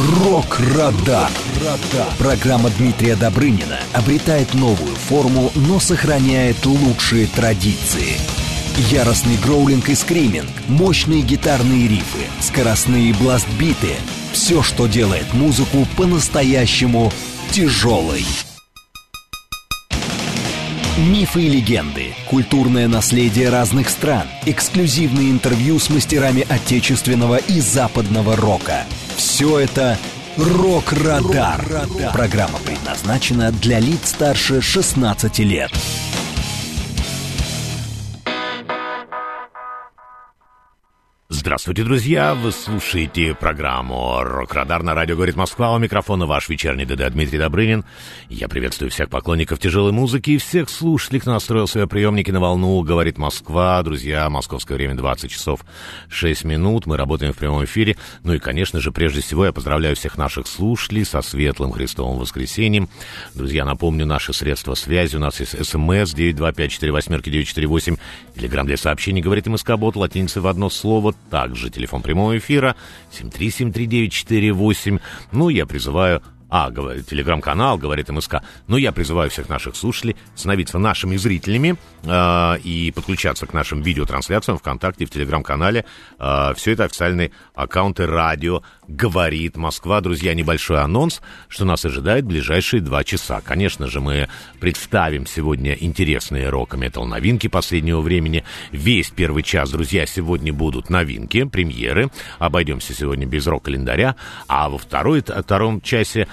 Рок-Радар. Программа Дмитрия Добрынина обретает новую форму, но сохраняет лучшие традиции. Яростный гроулинг и скриминг, мощные гитарные рифы, скоростные бласт-биты — все, что делает музыку по-настоящему тяжелой. Мифы и легенды, культурное наследие разных стран, эксклюзивные интервью с мастерами отечественного и западного рока. Все это «Рок-Радар». Программа предназначена для лиц старше 16 лет. Здравствуйте, друзья! Вы слушаете программу «Рок-Радар» на радио «Говорит Москва». У микрофона ваш вечерний ДД Дмитрий Добрынин. Я приветствую всех поклонников тяжелой музыки и всех слушателей, кто настроил свои приемники на волну «Говорит Москва». Друзья, московское время 20 часов 6 минут. Мы работаем в прямом эфире. Ну и, конечно же, прежде всего я поздравляю всех наших слушателей со светлым Христовым воскресеньем. Друзья, напомню, наши средства связи. У нас есть СМС 925-48-948. Телеграм для сообщений «Говорит МСК-бот», латиница в одно слово. Также телефон прямого эфира 7373948. Ну, я призываю... телеграм-канал «Говорит МСК». Но я призываю всех наших слушателей становиться нашими зрителями и подключаться к нашим видеотрансляциям ВКонтакте, в телеграм-канале. Все это официальные аккаунты радио «Говорит Москва». Друзья, небольшой анонс, что нас ожидает в ближайшие 2 часа. Конечно же, мы представим сегодня интересные рок-метал новинки последнего времени. Весь первый час, друзья, сегодня будут новинки, премьеры. Обойдемся сегодня без рок-календаря. А во втором часе,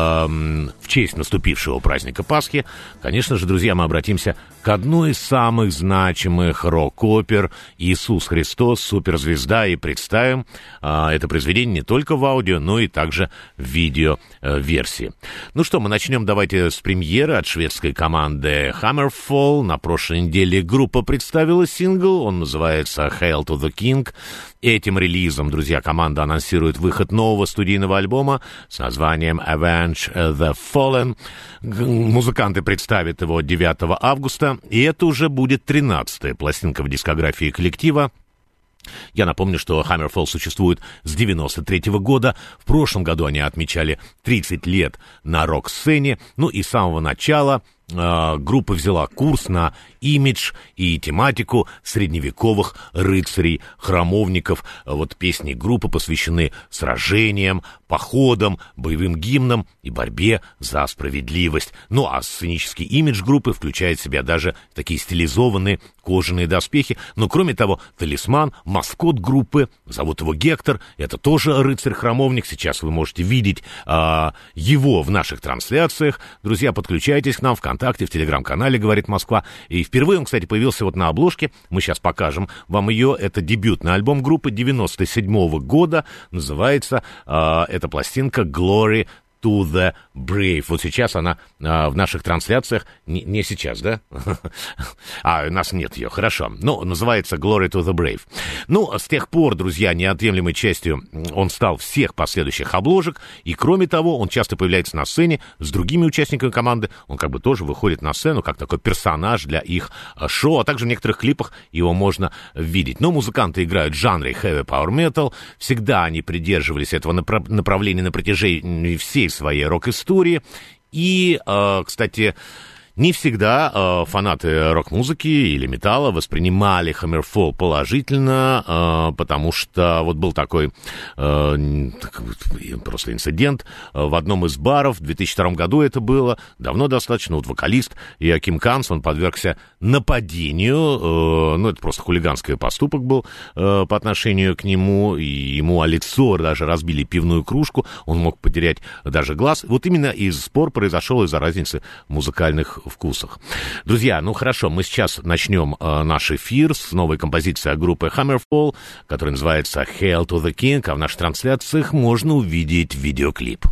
в честь наступившего праздника Пасхи, конечно же, друзья, мы обратимся к одной из самых значимых рок-опер «Иисус Христос, суперзвезда», и представим это произведение не только в аудио, но и также в видео-версии. Ну что, мы начнем, давайте, с премьеры от шведской команды Hammerfall. На прошлой неделе группа представила сингл, он называется «Hail to the King». Этим релизом, друзья, команда анонсирует выход нового студийного альбома с названием «Avenge the Fallen». Музыканты представят его 9 августа, и это уже будет 13-я пластинка в дискографии коллектива. Я напомню, что Hammerfall существует с 93-го года. В прошлом году они отмечали 30 лет на рок-сцене. Ну и с самого начала группа взяла курс на имидж и тематику средневековых рыцарей-храмовников. Вот песни группы посвящены сражениям, походам, боевым гимнам и борьбе за справедливость. Ну а сценический имидж группы включает в себя даже такие стилизованные кожаные доспехи. Но кроме того, талисман, маскот группы, зовут его Гектор, это тоже рыцарь-храмовник. Сейчас вы можете видеть его в наших трансляциях. Друзья, подключайтесь к нам ВКонтакте, в телеграм-канале «Говорит Москва». И впервые он, кстати, появился вот на обложке. Мы сейчас покажем вам ее. Это дебютный альбом группы 97-го года. Называется эта пластинка «Glory to the Brave». Вот сейчас она в наших трансляциях, не сейчас, да? У нас нет ее, хорошо. Ну, называется «Glory to the Brave». Ну, с тех пор, друзья, неотъемлемой частью он стал всех последующих обложек, и кроме того, он часто появляется на сцене с другими участниками команды, он как бы тоже выходит на сцену как такой персонаж для их шоу, а также в некоторых клипах его можно видеть. Но музыканты играют в жанре heavy power metal, всегда они придерживались этого направления на протяжении всей своей рок-истории. И, кстати, не всегда фанаты рок-музыки или металла воспринимали Hammerfall положительно, потому что вот был такой просто инцидент в одном из баров, в 2002 году это было, давно достаточно, вот вокалист Йоаким Канц, он подвергся нападению, это просто хулиганский поступок был по отношению к нему, и ему о лицо даже разбили пивную кружку, он мог потерять даже глаз. Вот именно спор произошел из-за разницы в музыкальных вкусах. Друзья, ну хорошо, мы сейчас начнем наш эфир с новой композицией группы Hammerfall, которая называется «Hail to the King», а в наших трансляциях можно увидеть видеоклип.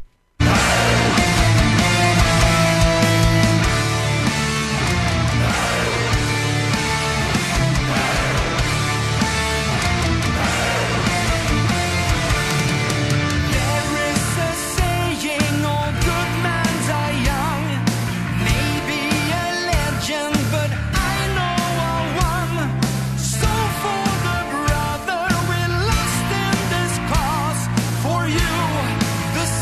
The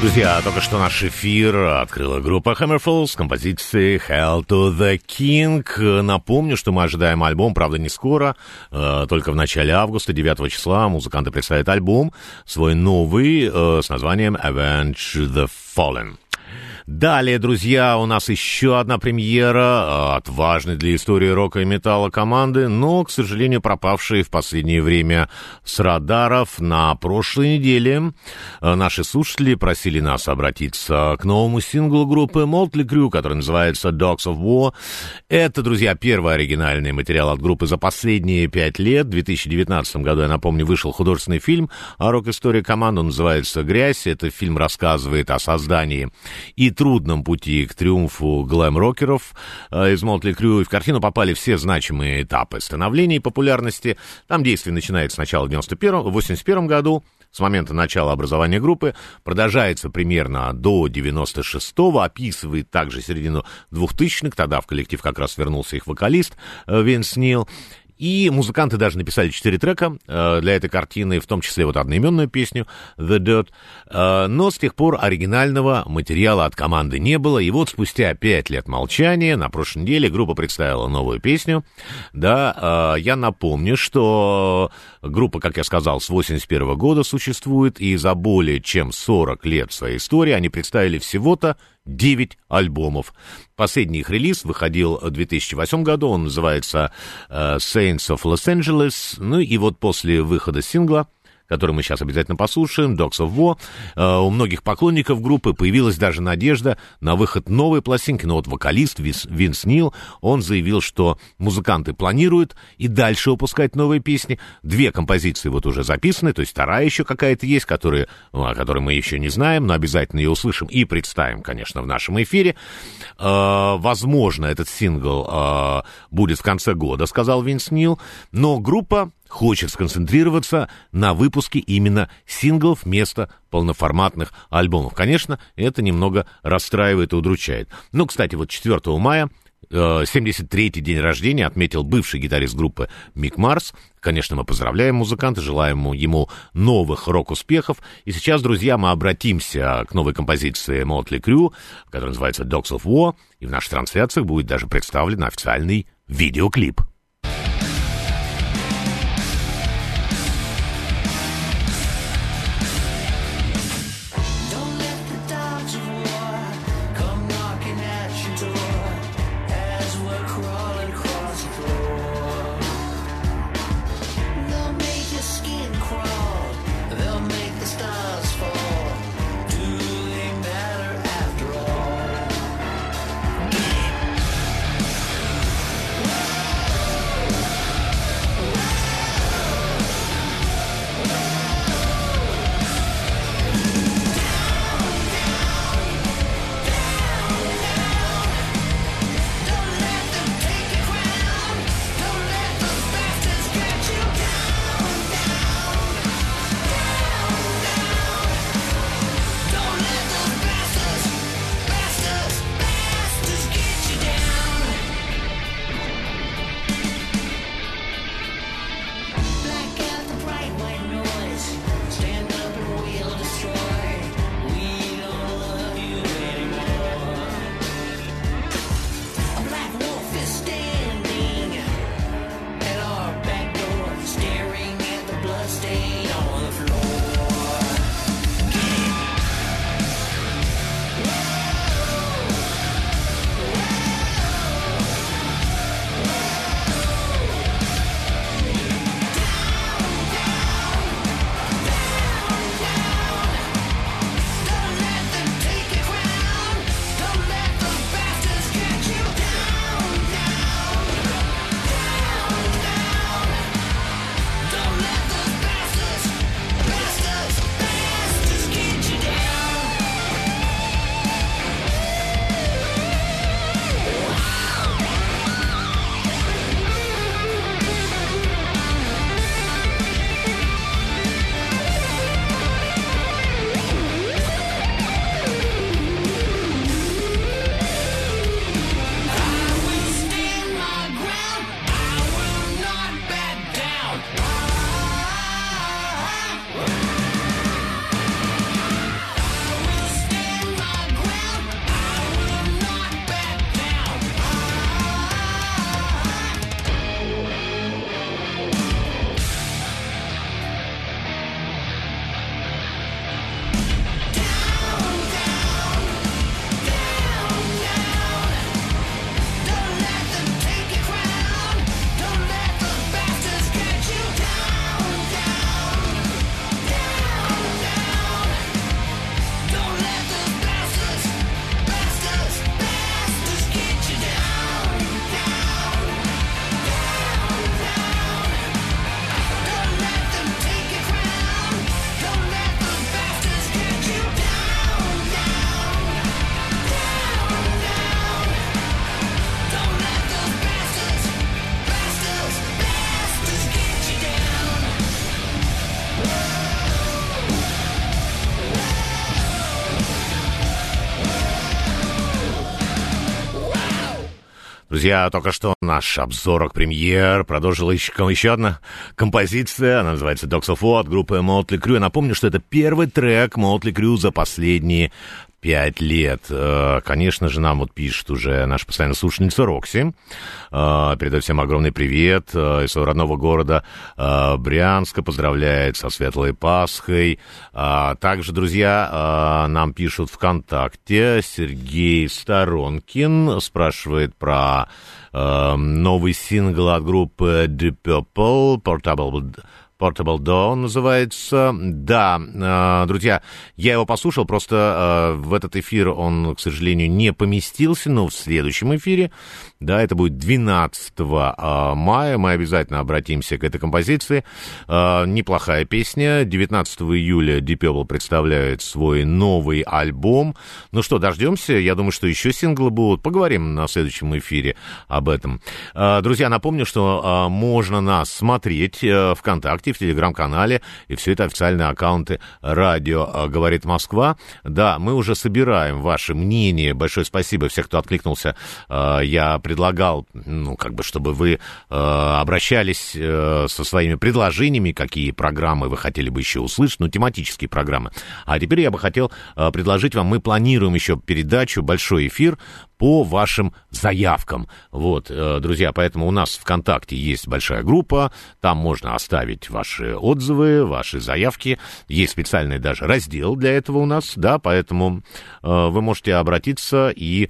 Друзья, только что наш эфир открыла группа Hammerfall с композицией Hail to the King. Напомню, что мы ожидаем альбом, правда, не скоро, только в начале августа, 9 числа, музыканты представят альбом свой новый с названием Avenge the Fallen. Далее, друзья, у нас еще одна премьера от важной для истории рока и металла команды, но, к сожалению, пропавшей в последнее время с радаров. На прошлой неделе наши слушатели просили нас обратиться к новому синглу группы Motley Crue, который называется Dogs of War. Это, друзья, первый оригинальный материал от группы за последние 5 лет. В 2019 году, я напомню, вышел художественный фильм о рок-истории команды, он называется «Грязь». Этот фильм рассказывает о создании и трудном пути к триумфу глэм-рокеров из Motley Crue. И в картину попали все значимые этапы становления и популярности. Там действие начинается сначала в 1981 году, с момента начала образования группы, продолжается примерно до 96-го, описывает также середину 2000-х, тогда в коллектив как раз вернулся их вокалист Винс Нил. И музыканты даже написали 4 трека для этой картины, в том числе вот одноименную песню «The Dirt». Но с тех пор оригинального материала от команды не было. И вот спустя 5 лет молчания на прошлой неделе группа представила новую песню. Да, я напомню, что группа, как я сказал, с 81 года существует, и за более чем 40 лет своей истории они представили всего-то 9 альбомов. Последний их релиз выходил в 2008 году, он называется Saints of Los Angeles. Ну и вот после выхода сингла, который мы сейчас обязательно послушаем, Dogs of War, у многих поклонников группы появилась даже надежда на выход новой пластинки. Но вот вокалист Винс Нил, он заявил, что музыканты планируют и дальше выпускать новые песни. 2 композиции вот уже записаны, то есть вторая еще какая-то есть, о которой мы еще не знаем, но обязательно ее услышим и представим, конечно, в нашем эфире. Возможно, этот сингл будет в конце года, сказал Винс Нил, но группа хочет сконцентрироваться на выпуске именно синглов вместо полноформатных альбомов. Конечно, это немного расстраивает и удручает. Ну, кстати, вот 4 мая 73-й день рождения отметил бывший гитарист группы Мик Марс. Конечно, мы поздравляем музыканта, желаем ему новых рок-успехов. И сейчас, друзья, мы обратимся к новой композиции Motley Crue, которая называется Dogs of War. И в наших трансляциях будет даже представлен официальный видеоклип. Друзья, только что наш обзор премьер продолжила еще одна композиция. Она называется Dogs of War от группы Motley Crue. Я напомню, что это первый трек Motley Crue за последние 5 лет. Конечно же, нам вот пишет уже наша постоянная слушательница Рокси. Передает всем огромный привет из своего родного города Брянска. Поздравляет со Светлой Пасхой. Также, друзья, нам пишут ВКонтакте. Сергей Сторонкин спрашивает про новый сингл от группы Deep Purple, Portable Dawn называется. Да, друзья, я его послушал, просто в этот эфир он, к сожалению, не поместился, но в следующем эфире, да, это будет 12 мая, мы обязательно обратимся к этой композиции. Неплохая песня. 19 июля Deep Purple представляет свой новый альбом. Ну что, дождемся. Я думаю, что еще синглы будут. Поговорим на следующем эфире об этом. Друзья, напомню, что можно нас смотреть ВКонтакте, в Телеграм-канале, и все это официальные аккаунты «Радио говорит Москва». Да, мы уже собираем ваше мнение. Большое спасибо всем, кто откликнулся. Я предлагал, чтобы вы обращались со своими предложениями, какие программы вы хотели бы еще услышать, тематические программы. А теперь я бы хотел предложить вам, мы планируем еще передачу, большой эфир по вашим заявкам. Вот, друзья, поэтому у нас в ВКонтакте есть большая группа, там можно оставить ваши отзывы, ваши заявки. Есть специальный даже раздел для этого у нас, да, поэтому вы можете обратиться и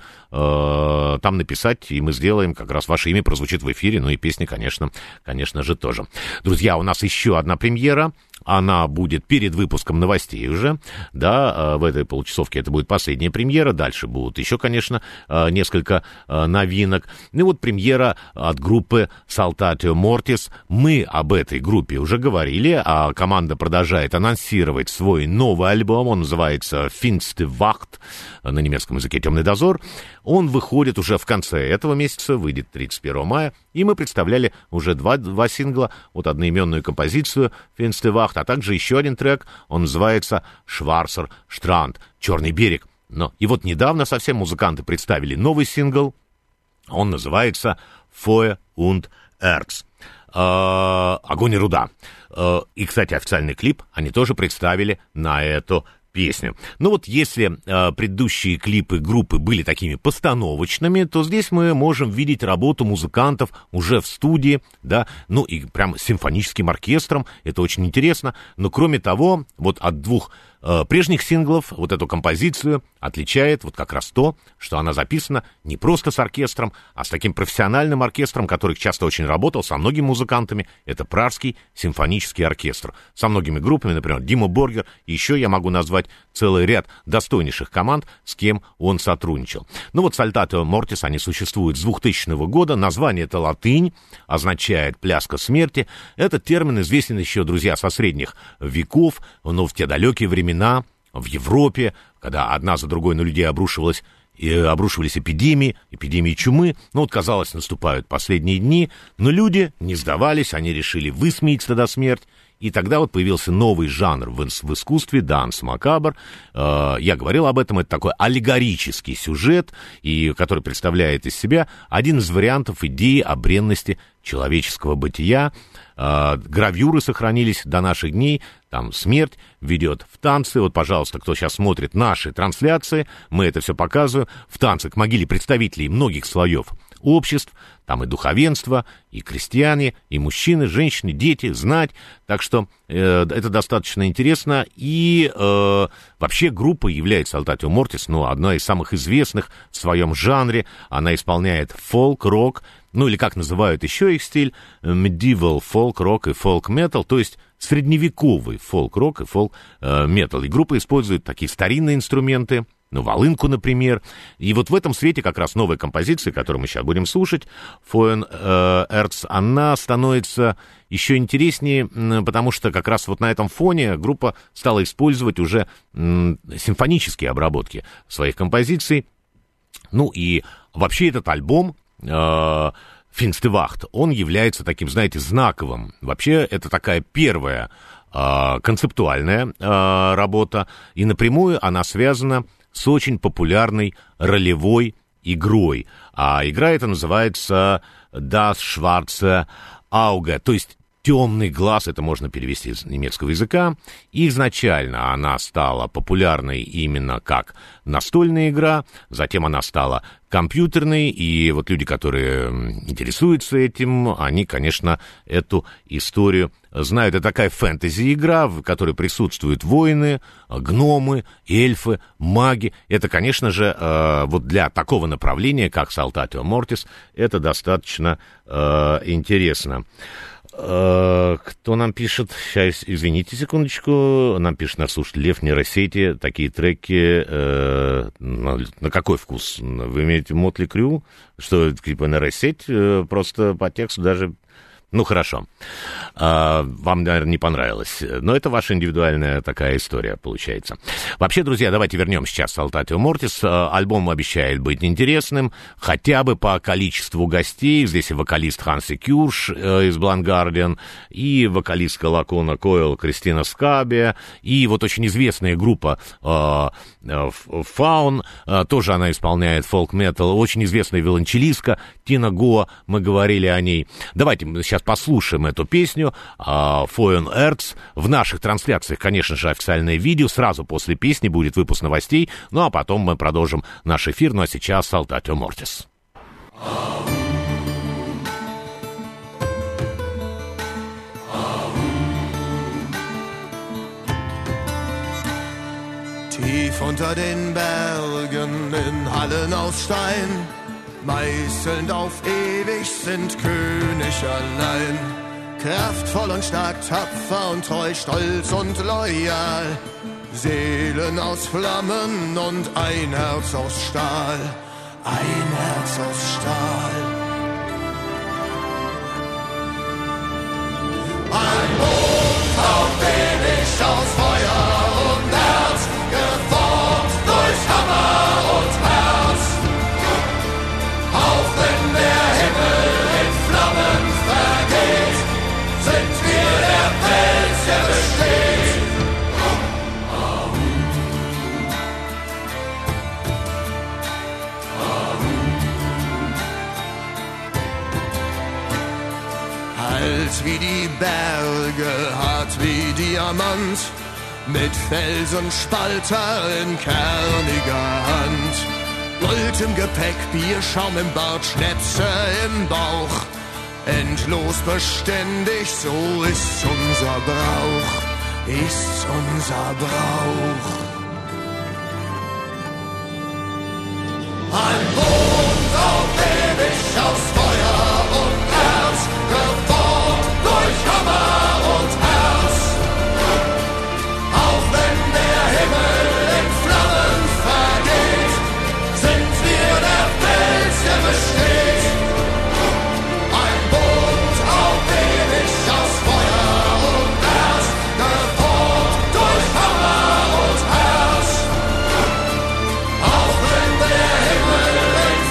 там написать, и мы сделаем, как раз ваше имя прозвучит в эфире, и песни, конечно же, тоже. Друзья, у нас еще одна премьера. Она будет перед выпуском новостей уже, да, в этой получасовке это будет последняя премьера, дальше будут еще, конечно, несколько новинок. И вот премьера от группы Saltatio Mortis. Мы об этой группе уже говорили, а команда продолжает анонсировать свой новый альбом, он называется Finste Wacht, на немецком языке «Темный дозор». Он выходит уже в конце этого месяца, выйдет 31 мая, и мы представляли уже два сингла, вот одноименную композицию Finste Wacht, а также еще один трек, он называется Schwarzer Strand, «Черный берег». И вот недавно совсем музыканты представили новый сингл, он называется Feuer und Erz, огонь и руда. И, кстати, официальный клип они тоже представили на эту песню. Если предыдущие клипы группы были такими постановочными, то здесь мы можем видеть работу музыкантов уже в студии, да, и прям симфоническим оркестром, это очень интересно, но кроме того, вот от двух прежних синглов вот эту композицию отличает вот как раз то, что она записана не просто с оркестром, а с таким профессиональным оркестром, который часто очень работал со многими музыкантами. Это Пражский симфонический оркестр. Со многими группами, например, Дима Боргер. И еще я могу назвать целый ряд достойнейших команд, с кем он сотрудничал. Saltatio Mortis, они существуют с 2000 года. Название это латынь, означает «пляска смерти». Этот термин известен еще, друзья, со средних веков, но в те далекие времена в Европе, когда одна за другой на людей обрушивались эпидемии чумы. Казалось, наступают последние дни, но люди не сдавались, они решили высмеять тогда смерть. И тогда вот появился новый жанр в искусстве, данс макабр. Я говорил об этом, это такой аллегорический сюжет, который представляет из себя один из вариантов идеи о бренности человеческого бытия. Гравюры сохранились до наших дней, там смерть ведет в танцы. Вот, пожалуйста, кто сейчас смотрит наши трансляции, мы это все показываем. В танцы к могиле представителей многих слоев обществ, там и духовенство, и крестьяне, и мужчины, женщины, дети, знать. Так что это достаточно интересно. И вообще группа является Saltatio Mortis, одна из самых известных в своем жанре. Она исполняет фолк-рок, или как называют еще их стиль, medieval фолк-рок и фолк-метал, то есть средневековый фолк-рок и фолк-метал. И группа использует такие старинные инструменты, волынку, например. И вот в этом свете как раз новая композиция, которую мы сейчас будем слушать, Feuer und Erz, она становится еще интереснее, потому что как раз вот на этом фоне группа стала использовать уже симфонические обработки своих композиций. И вообще этот альбом Finste Wacht, он является таким, знаете, знаковым. Вообще это такая первая концептуальная работа, и напрямую она связана с очень популярной ролевой игрой. А игра эта называется Das Schwarze Auge, то есть «темный глаз», это можно перевести с немецкого языка. Изначально она стала популярной именно как настольная игра, затем она стала компьютерной, и вот люди, которые интересуются этим, они, конечно, эту историю знают. Это такая фэнтези-игра, в которой присутствуют воины, гномы, эльфы, маги. Это, конечно же, вот для такого направления, как Saltatio Mortis, это достаточно интересно. Кто нам пишет? Сейчас, извините секундочку. Нам пишет наш слушатель Лев нейросети. Такие треки на какой вкус? Вы имеете Мотли Крю? Что, типа нейросеть? Просто по тексту даже... Ну, хорошо. Вам, наверное, не понравилось. Но это ваша индивидуальная такая история, получается. Вообще, друзья, давайте вернемся сейчас к Saltatio Mortis. Альбом обещает быть интересным, хотя бы по количеству гостей. Здесь и вокалист Ханси Кюрш из Blind Guardian, и вокалистка Лакона Койл Кристина Скабия, и вот очень известная группа Faun, тоже она исполняет фолк-метал, очень известная виолончелистка Тина Гоа, мы говорили о ней. Давайте мы сейчас послушаем эту песню Foreign Earths. В наших трансляциях, конечно же, официальное видео. Сразу после песни будет выпуск новостей. Ну, а потом мы продолжим наш эфир. Ну, а сейчас Saltatio Mortis. Tief unter den Bergen in Hallen aus Stein, meißelnd auf ewig sind König allein. Kraftvoll und stark, tapfer und treu, stolz und loyal. Seelen aus Flammen und ein Herz aus Stahl. Ein Herz aus Stahl. Ein Mond auf ewig aus Feuer und Herz, geformt durch Hammer und Herz. Auch wenn der Himmel in Flammen vergeht, sind wir der Fels, der besteht. Alt wie die Berge, hart wie Diamant, mit Felsenspalter in kerniger Hand. Gold im Gepäck, Bierschaum im Bart, Schnäpse im Bauch. Endlos beständig, so ist unser Brauch, ist unser Brauch. Ein Mond auf ewig aus Feuer und Erz, geformt durch Hammer und Herz. Auch wenn der Himmel in Flammen vergeht, sind wir der Fels, der besteht. Ein Bund auf ewig aus Feuer und Erz, geformt durch Hammer und Herz. Auch wenn der Himmel in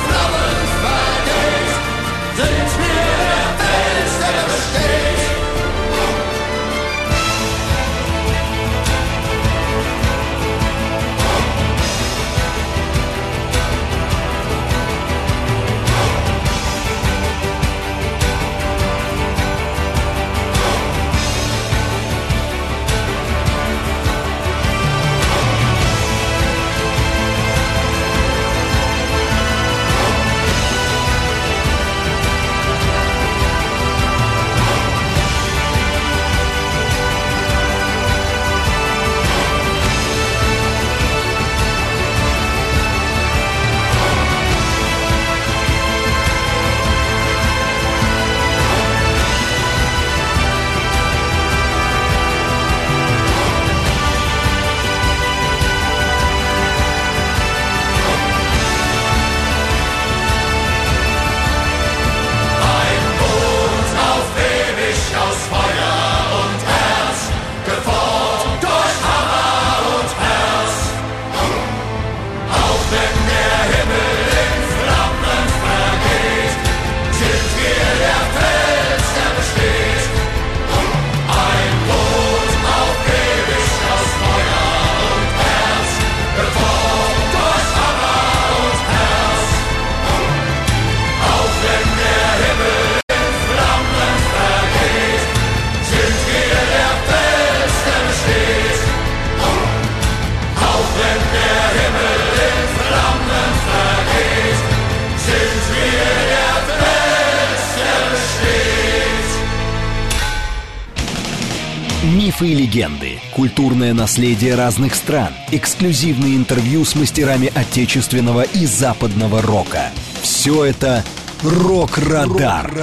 Мифы и легенды, культурное наследие разных стран, эксклюзивные интервью с мастерами отечественного и западного рока. Все это «Рок-Радар».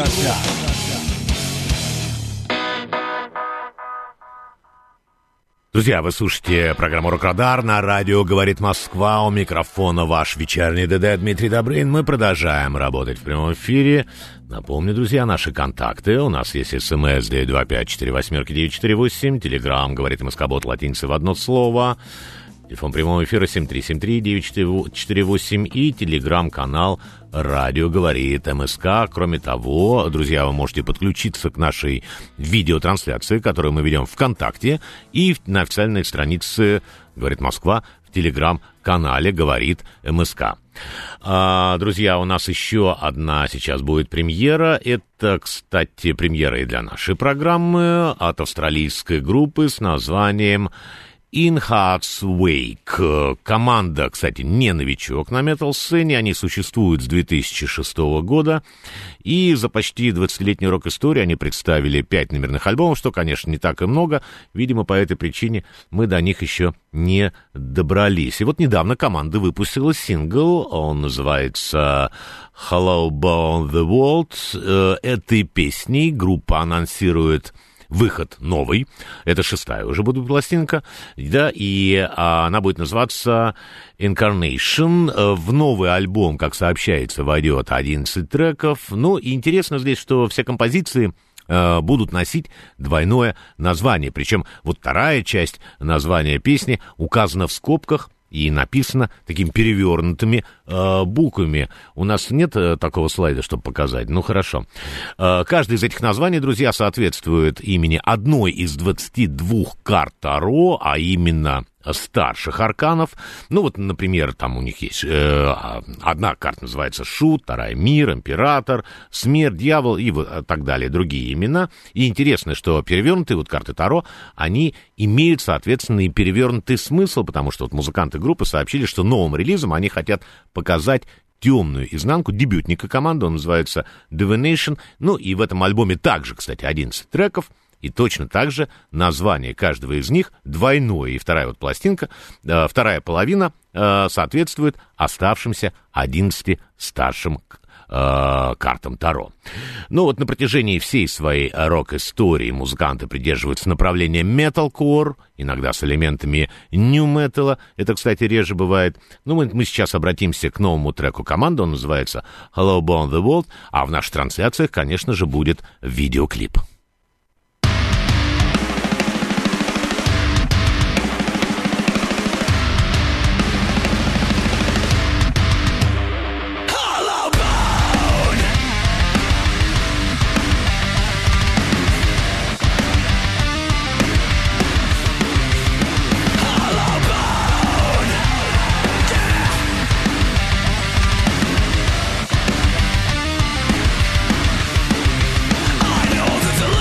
Друзья, вы слушаете программу «Рок-Радар» на радио «Говорит Москва». У микрофона ваш вечерний ДД Дмитрий Добрынин. Мы продолжаем работать в прямом эфире. Напомню, друзья, наши контакты. У нас есть СМС 925-48-948. Телеграм «Говорит Москва-бот» латиница в одно слово. Телефон прямого эфира 7373-948 и телеграм-канал «Радио говорит МСК». Кроме того, друзья, вы можете подключиться к нашей видеотрансляции, которую мы ведем ВКонтакте и на официальной странице «Говорит Москва» в телеграм-канале «Говорит МСК». Друзья, у нас еще одна сейчас будет премьера. Это, кстати, премьера и для нашей программы от австралийской группы с названием In Heart's Wake. Команда, кстати, не новичок на метал-сцене, они существуют с 2006 года, и за почти 20-летнюю рок-историю они представили 5 номерных альбомов, что, конечно, не так и много, видимо, по этой причине мы до них еще не добрались. И вот недавно команда выпустила сингл, он называется Hello Beyond the World. Этой песней группа анонсирует выход новый, это 6-я уже будет пластинка, да, и она будет называться Incarnation. В новый альбом, как сообщается, войдет 11 треков. Ну, и интересно здесь, что все композиции будут носить двойное название, причем вот вторая часть названия песни указана в скобках и написано такими перевернутыми буквами. У нас нет такого слайда, чтобы показать. Ну, хорошо. Каждое из этих названий, друзья, соответствует имени одной из 22 карт Таро, а именно старших арканов. Ну, вот, например, там у них есть одна карта называется Шут, вторая Мир, Император, Смерть, Дьявол и вот так далее, другие имена. И интересно, что перевернутые вот карты Таро, они имеют, соответственно, и перевернутый смысл, потому что вот музыканты группы сообщили, что новым релизом они хотят показать темную изнанку дебютника команды, он называется Divination. Ну, и в этом альбоме также, кстати, 11 треков. И точно так же название каждого из них двойное. И вторая вот пластинка, вторая половина соответствует оставшимся 11 старшим картам Таро. Ну вот на протяжении всей своей рок-истории музыканты придерживаются направления металкор, иногда с элементами нью-металла. Это, кстати, реже бывает. Ну, мы сейчас обратимся к новому треку команды. Он называется Hello Beyond the World. А в наших трансляциях, конечно же, будет видеоклип. I know that the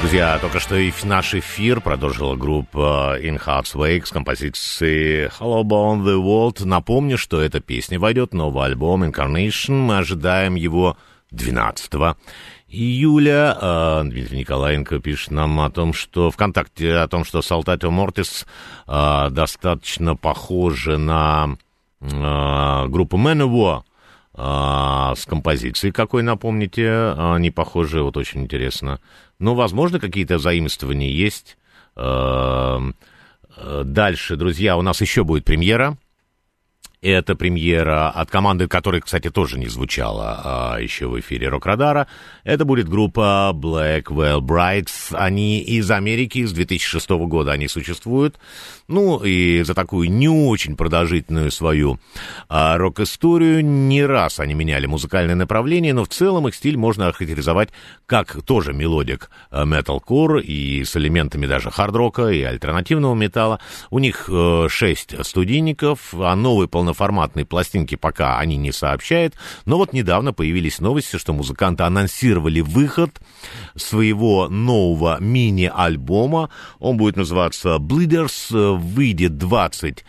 Друзья, только что и наш эфир продолжила группа In Heart's Wake с композицией Hello Beyond the World. Напомню, что эта песня войдет в новый альбом Incarnation. Мы ожидаем его 12 июля. Дмитрий Николаенко пишет нам о том, что ВКонтакте, о том, что Saltatio Mortis достаточно похоже на группу Manowar. С композицией какой, напомните, они похожи, вот очень интересно. Но, возможно, какие-то заимствования есть. Дальше, друзья, у нас еще будет премьера. Это премьера от команды, которая, кстати, тоже не звучала еще в эфире Рок-Радара. Это будет группа Blackwell Brides. Они из Америки, с 2006 года они существуют. Ну, и за такую не очень продолжительную свою рок-историю не раз они меняли музыкальное направление, но в целом их стиль можно охарактеризовать как тоже мелодик металкор и с элементами даже хард-рока и альтернативного металла. У них 6 студийников, а новые полноформатные пластинки пока они не сообщают. Но вот недавно появились новости, что музыканты анонсировали выход своего нового мини-альбома. Он будет называться Bleeders, выйдет 21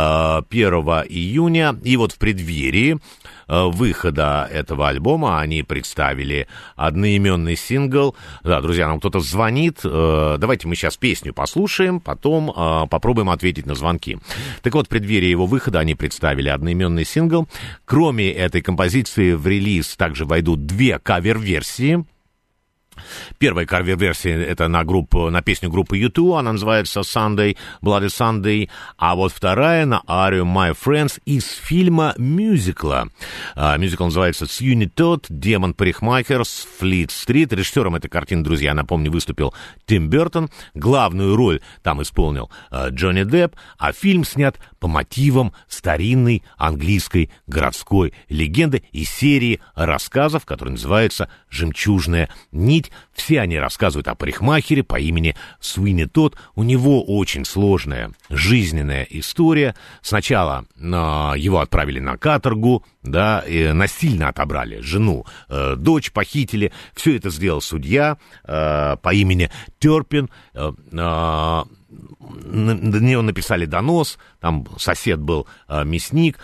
июня. И вот в преддверии выхода этого альбома они представили одноименный сингл. Да, друзья, нам кто-то звонит. Давайте мы сейчас песню послушаем, потом попробуем ответить на звонки. Так вот, в преддверии его выхода они представили одноименный сингл. Кроме этой композиции в релиз также войдут 2 кавер-версии. Первая кавер-версия — это на песню группы U2, она называется Sunday, Bloody Sunday, а вот вторая на арию My Friends из фильма мюзикла. Мюзикл называется Sweeney Todd, Демон-парикмахер с Флит-стрит. Режиссером этой картины, друзья, напомню, выступил Тим Бертон. Главную роль там исполнил Джонни Депп, а фильм снят по мотивам старинной английской городской легенды из серии рассказов, которая называется «Жемчужная нить». Все они рассказывают о парикмахере по имени Суини Тодд. У него очень сложная жизненная история. Сначала его отправили на каторгу, да, и насильно отобрали жену, дочь похитили. Все это сделал судья по имени Терпин. На нее написали донос, там сосед был мясник,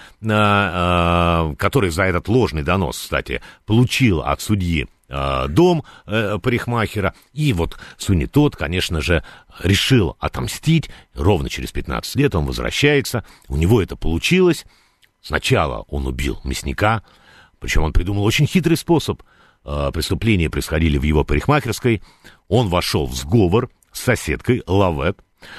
который за этот ложный донос, кстати, получил от судьи дом парикмахера. И вот Суини Тодд, конечно же, решил отомстить. Ровно через 15 лет он возвращается. У него это получилось. Сначала он убил мясника, причем он придумал очень хитрый способ. Преступления происходили в его парикмахерской. Он вошел в сговор с соседкой Лавет,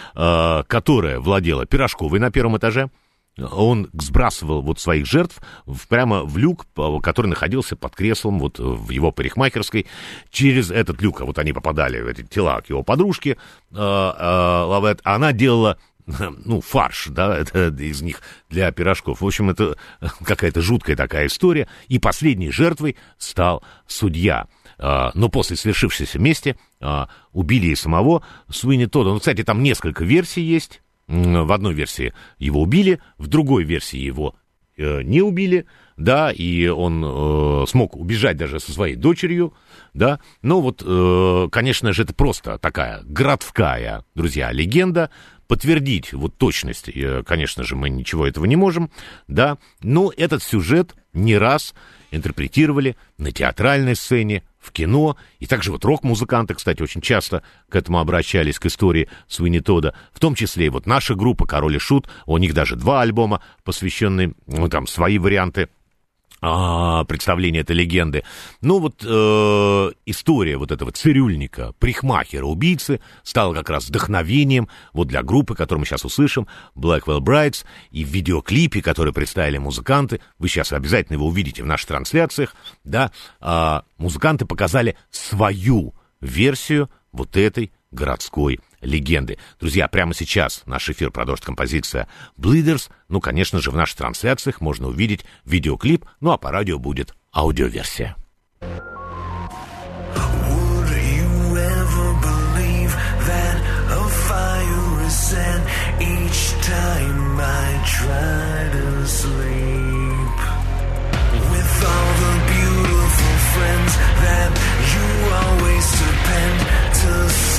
которая владела пирожковой на первом этаже. Он сбрасывал вот своих жертв прямо в люк, который находился под креслом вот в его парикмахерской. Через этот люк вот они попадали в эти тела к его подружке Лавет. Она делала, фарш, да, это из них для пирожков. В общем, это какая-то жуткая такая история. И последней жертвой стал судья. Но после свершившейся мести убили и самого Суини Тодда. Кстати, там несколько версий есть. В одной версии его убили, в другой версии его не убили, да, и он смог убежать даже со своей дочерью, да. Но вот, конечно же, это просто такая городская, друзья, легенда. Подтвердить вот точность, конечно же, мы ничего этого не можем, да. Но этот сюжет не раз интерпретировали на театральной сцене, в кино, и также вот рок-музыканты, кстати, очень часто к этому обращались, к истории Суини Тодда, в том числе и вот наша группа «Король и Шут», у них даже 2 альбома, посвященные, там, свои варианты представления этой легенды. Ну вот история вот этого цирюльника, парикмахера, убийцы стала как раз вдохновением вот для группы, которую мы сейчас услышим, Blackwell Brides, и в видеоклипе, который представили музыканты, вы сейчас обязательно его увидите в наших трансляциях, да, музыканты показали свою версию вот этой городской легенды. Друзья, прямо сейчас наш эфир продолжит композиция Bleeders. Конечно же, в наших трансляциях можно увидеть видеоклип, а по радио будет аудиоверсия. Friends that you always depend to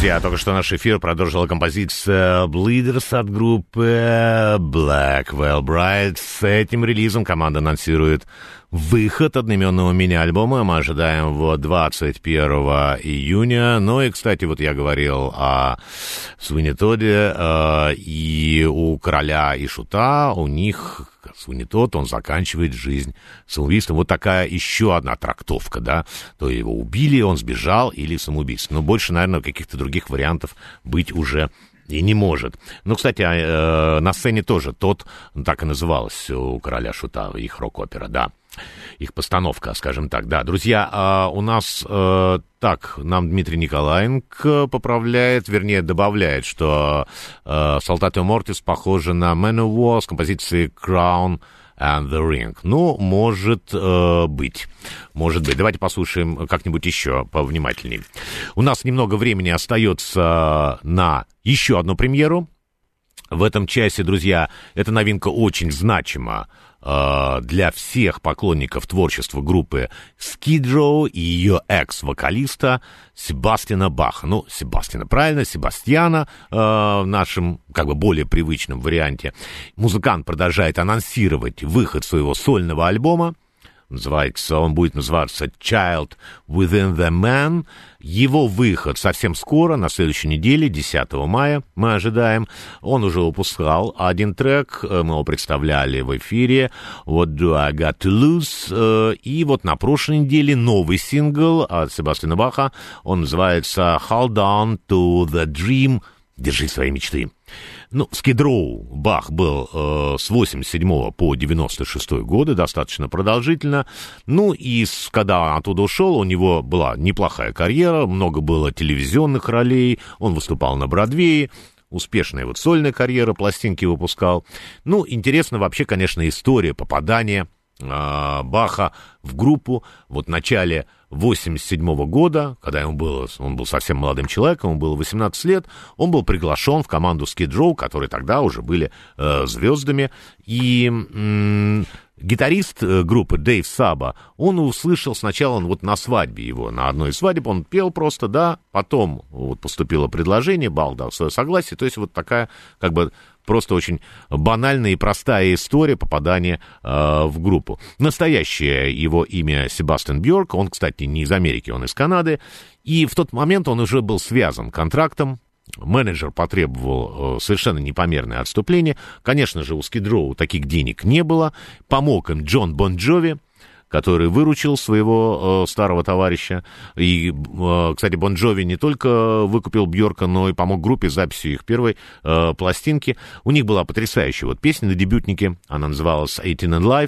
Друзья, только что наш эфир продолжила композиция Bleeders от группы Blackwell Bright. С этим релизом команда анонсирует выход одноименного мини-альбома. Мы ожидаем его 21 июня. Ну и, кстати, вот я говорил о Суини Тодде, и у Короля и Шута, у них... Суини Тодд, он заканчивает жизнь самоубийством. Вот такая еще одна трактовка, да. То его убили, он сбежал, или самоубийство. Но больше, наверное, каких-то других вариантов быть уже и не может. Ну, кстати, на сцене тоже Тодд, так и называлась у Короля Шута, их рок-опера, да. Их постановка, скажем так, да. Друзья, у нас, нам Дмитрий Николаенко поправляет, вернее, добавляет, что Saltatio Mortis похоже на Manowar с композицией Crown and the Ring. Ну, может быть. Может быть. Давайте послушаем как-нибудь еще повнимательнее. У нас немного времени остается на еще одну премьеру. В этом часе, друзья, эта новинка очень значима для всех поклонников творчества группы Skid Row и ее экс-вокалиста Себастьяна Баха. Ну, Себастьяна, правильно, Себастьяна в нашем, как бы, более привычном варианте. Музыкант продолжает анонсировать выход своего сольного альбома. Он будет называться Child Within the Man. Его выход совсем скоро, на следующей неделе, 10 мая, мы ожидаем. Он уже выпускал один трек, мы его представляли в эфире, What Do I Got to Lose? И вот на прошлой неделе новый сингл от Себастьяна Баха, он называется Hold On to the Dream, Держи свои мечты. Ну, в Skid Row Бах был с 87 по 96 годы, достаточно продолжительно. Ну, и когда он оттуда ушел, у него была неплохая карьера, много было телевизионных ролей, он выступал на Бродвее, успешная вот сольная карьера, пластинки выпускал. Ну, интересно вообще, конечно, история попадания Баха в группу вот в начале 87 года, когда он был совсем молодым человеком, ему было 18 лет, он был приглашен в команду Skid Row, которые тогда уже были звездами, и гитарист группы Дэйв Саба, он услышал сначала вот на свадьбе его, на одной из свадеб, он пел просто, да, потом вот поступило предложение, Бах дал свое согласие, то есть вот такая, как бы, просто очень банальная и простая история попадания в группу. Настоящее его имя Себастьян Бьорк, он, кстати, не из Америки, он из Канады, и в тот момент он уже был связан контрактом. Менеджер потребовал совершенно непомерное отступление. Конечно же, у Skid Row таких денег не было. Помог им Джон Бон Джови, который выручил своего старого товарища. И, кстати, Бон Джови не только выкупил Бьорка, но и помог группе с записью их первой пластинки. У них была потрясающая вот песня на дебютнике. Она называлась «18 and Live».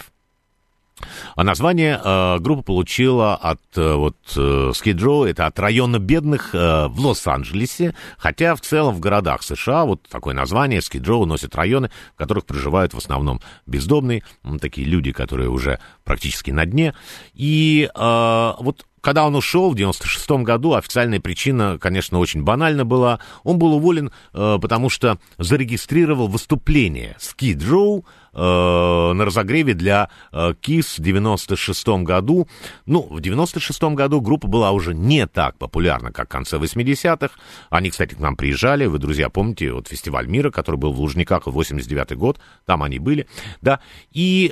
А название группа получила от Skid Row, это от района бедных в Лос-Анджелесе, хотя в целом в городах США вот такое название Skid Row носит районы, в которых проживают в основном бездомные, такие люди, которые уже практически на дне. И вот когда он ушел в 96-м году, официальная причина, конечно, очень банальна была. Он был уволен, потому что зарегистрировал выступление Skid Row на разогреве для KISS в 96-м году. Ну, в 96-м году группа была уже не так популярна, как в конце 80-х. Они, кстати, к нам приезжали. Вы, друзья, помните, вот фестиваль мира, который был в Лужниках в 89-й год. Там они были, да. И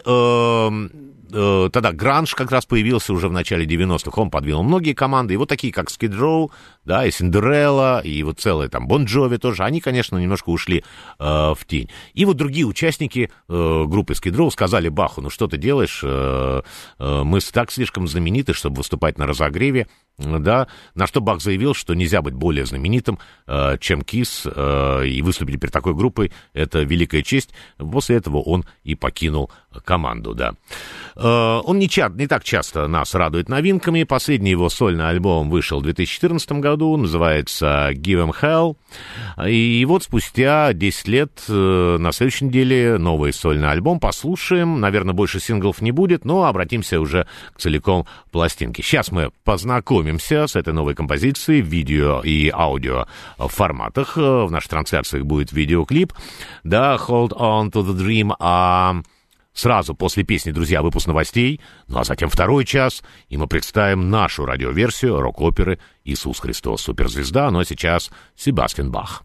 тогда гранж как раз появился уже в начале 90-х. Он подвинул многие команды. И вот такие, как Skid Row, да, и Синдерелла, и вот целые там Бон Джови тоже. Они, конечно, немножко ушли в тень. И вот другие участники группы Skid Row сказали Баху: ну что ты делаешь, мы так слишком знамениты, чтобы выступать на разогреве, да, на что Бах заявил, что нельзя быть более знаменитым, чем KISS, и выступить перед такой группой — это великая честь. После этого он и покинул команду, да. Он не так часто нас радует новинками. Последний его сольный альбом вышел в 2014 году, называется Give 'Em Hell. И вот спустя 10 лет на следующей неделе новый сольный альбом. Послушаем. Наверное, больше синглов не будет, но обратимся уже к целиком пластинке. Сейчас мы познакомимся с этой новой композицией в видео и аудио форматах. В наших трансляциях будет видеоклип. Да, Hold On To The Dream. Сразу после песни, друзья, выпуск новостей, ну а затем второй час, и мы представим нашу радиоверсию рок-оперы «Иисус Христос, суперзвезда», ну а сейчас Себастьян Бах.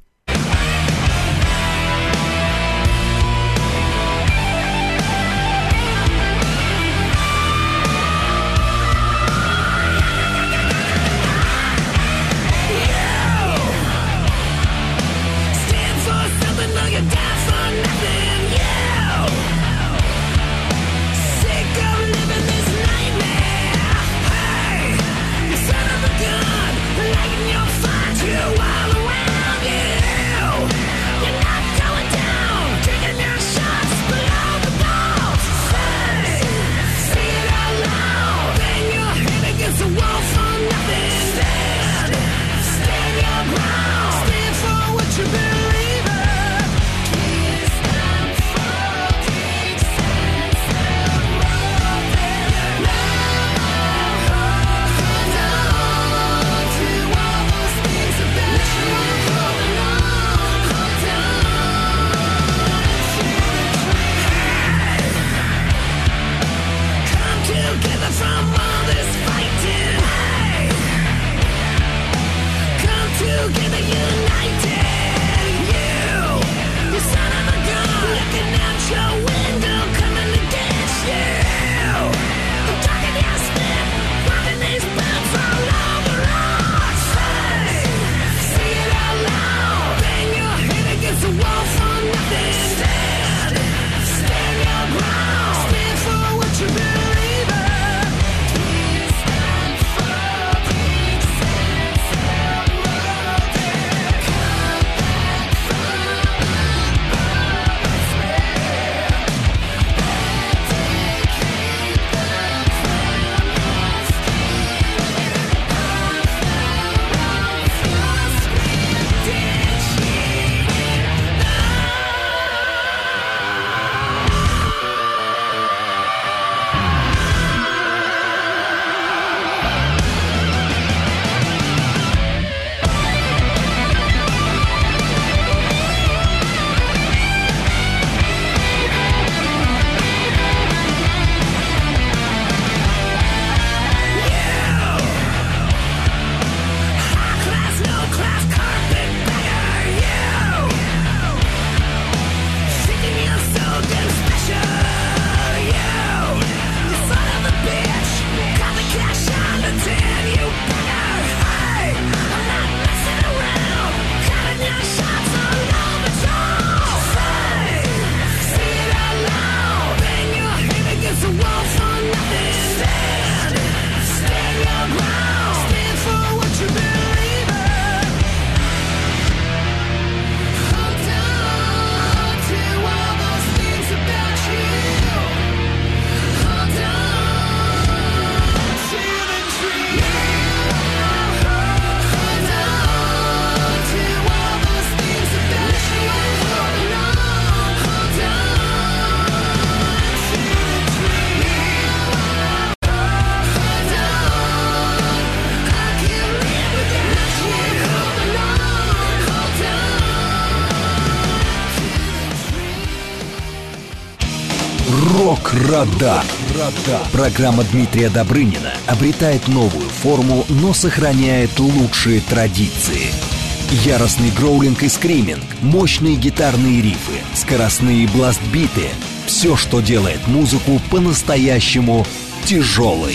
Рок-радар. Программа Дмитрия Добрынина обретает новую форму, но сохраняет лучшие традиции. Яростный гроулинг и скриминг, мощные гитарные рифы, скоростные бласт-биты — все, что делает музыку по-настоящему тяжелой.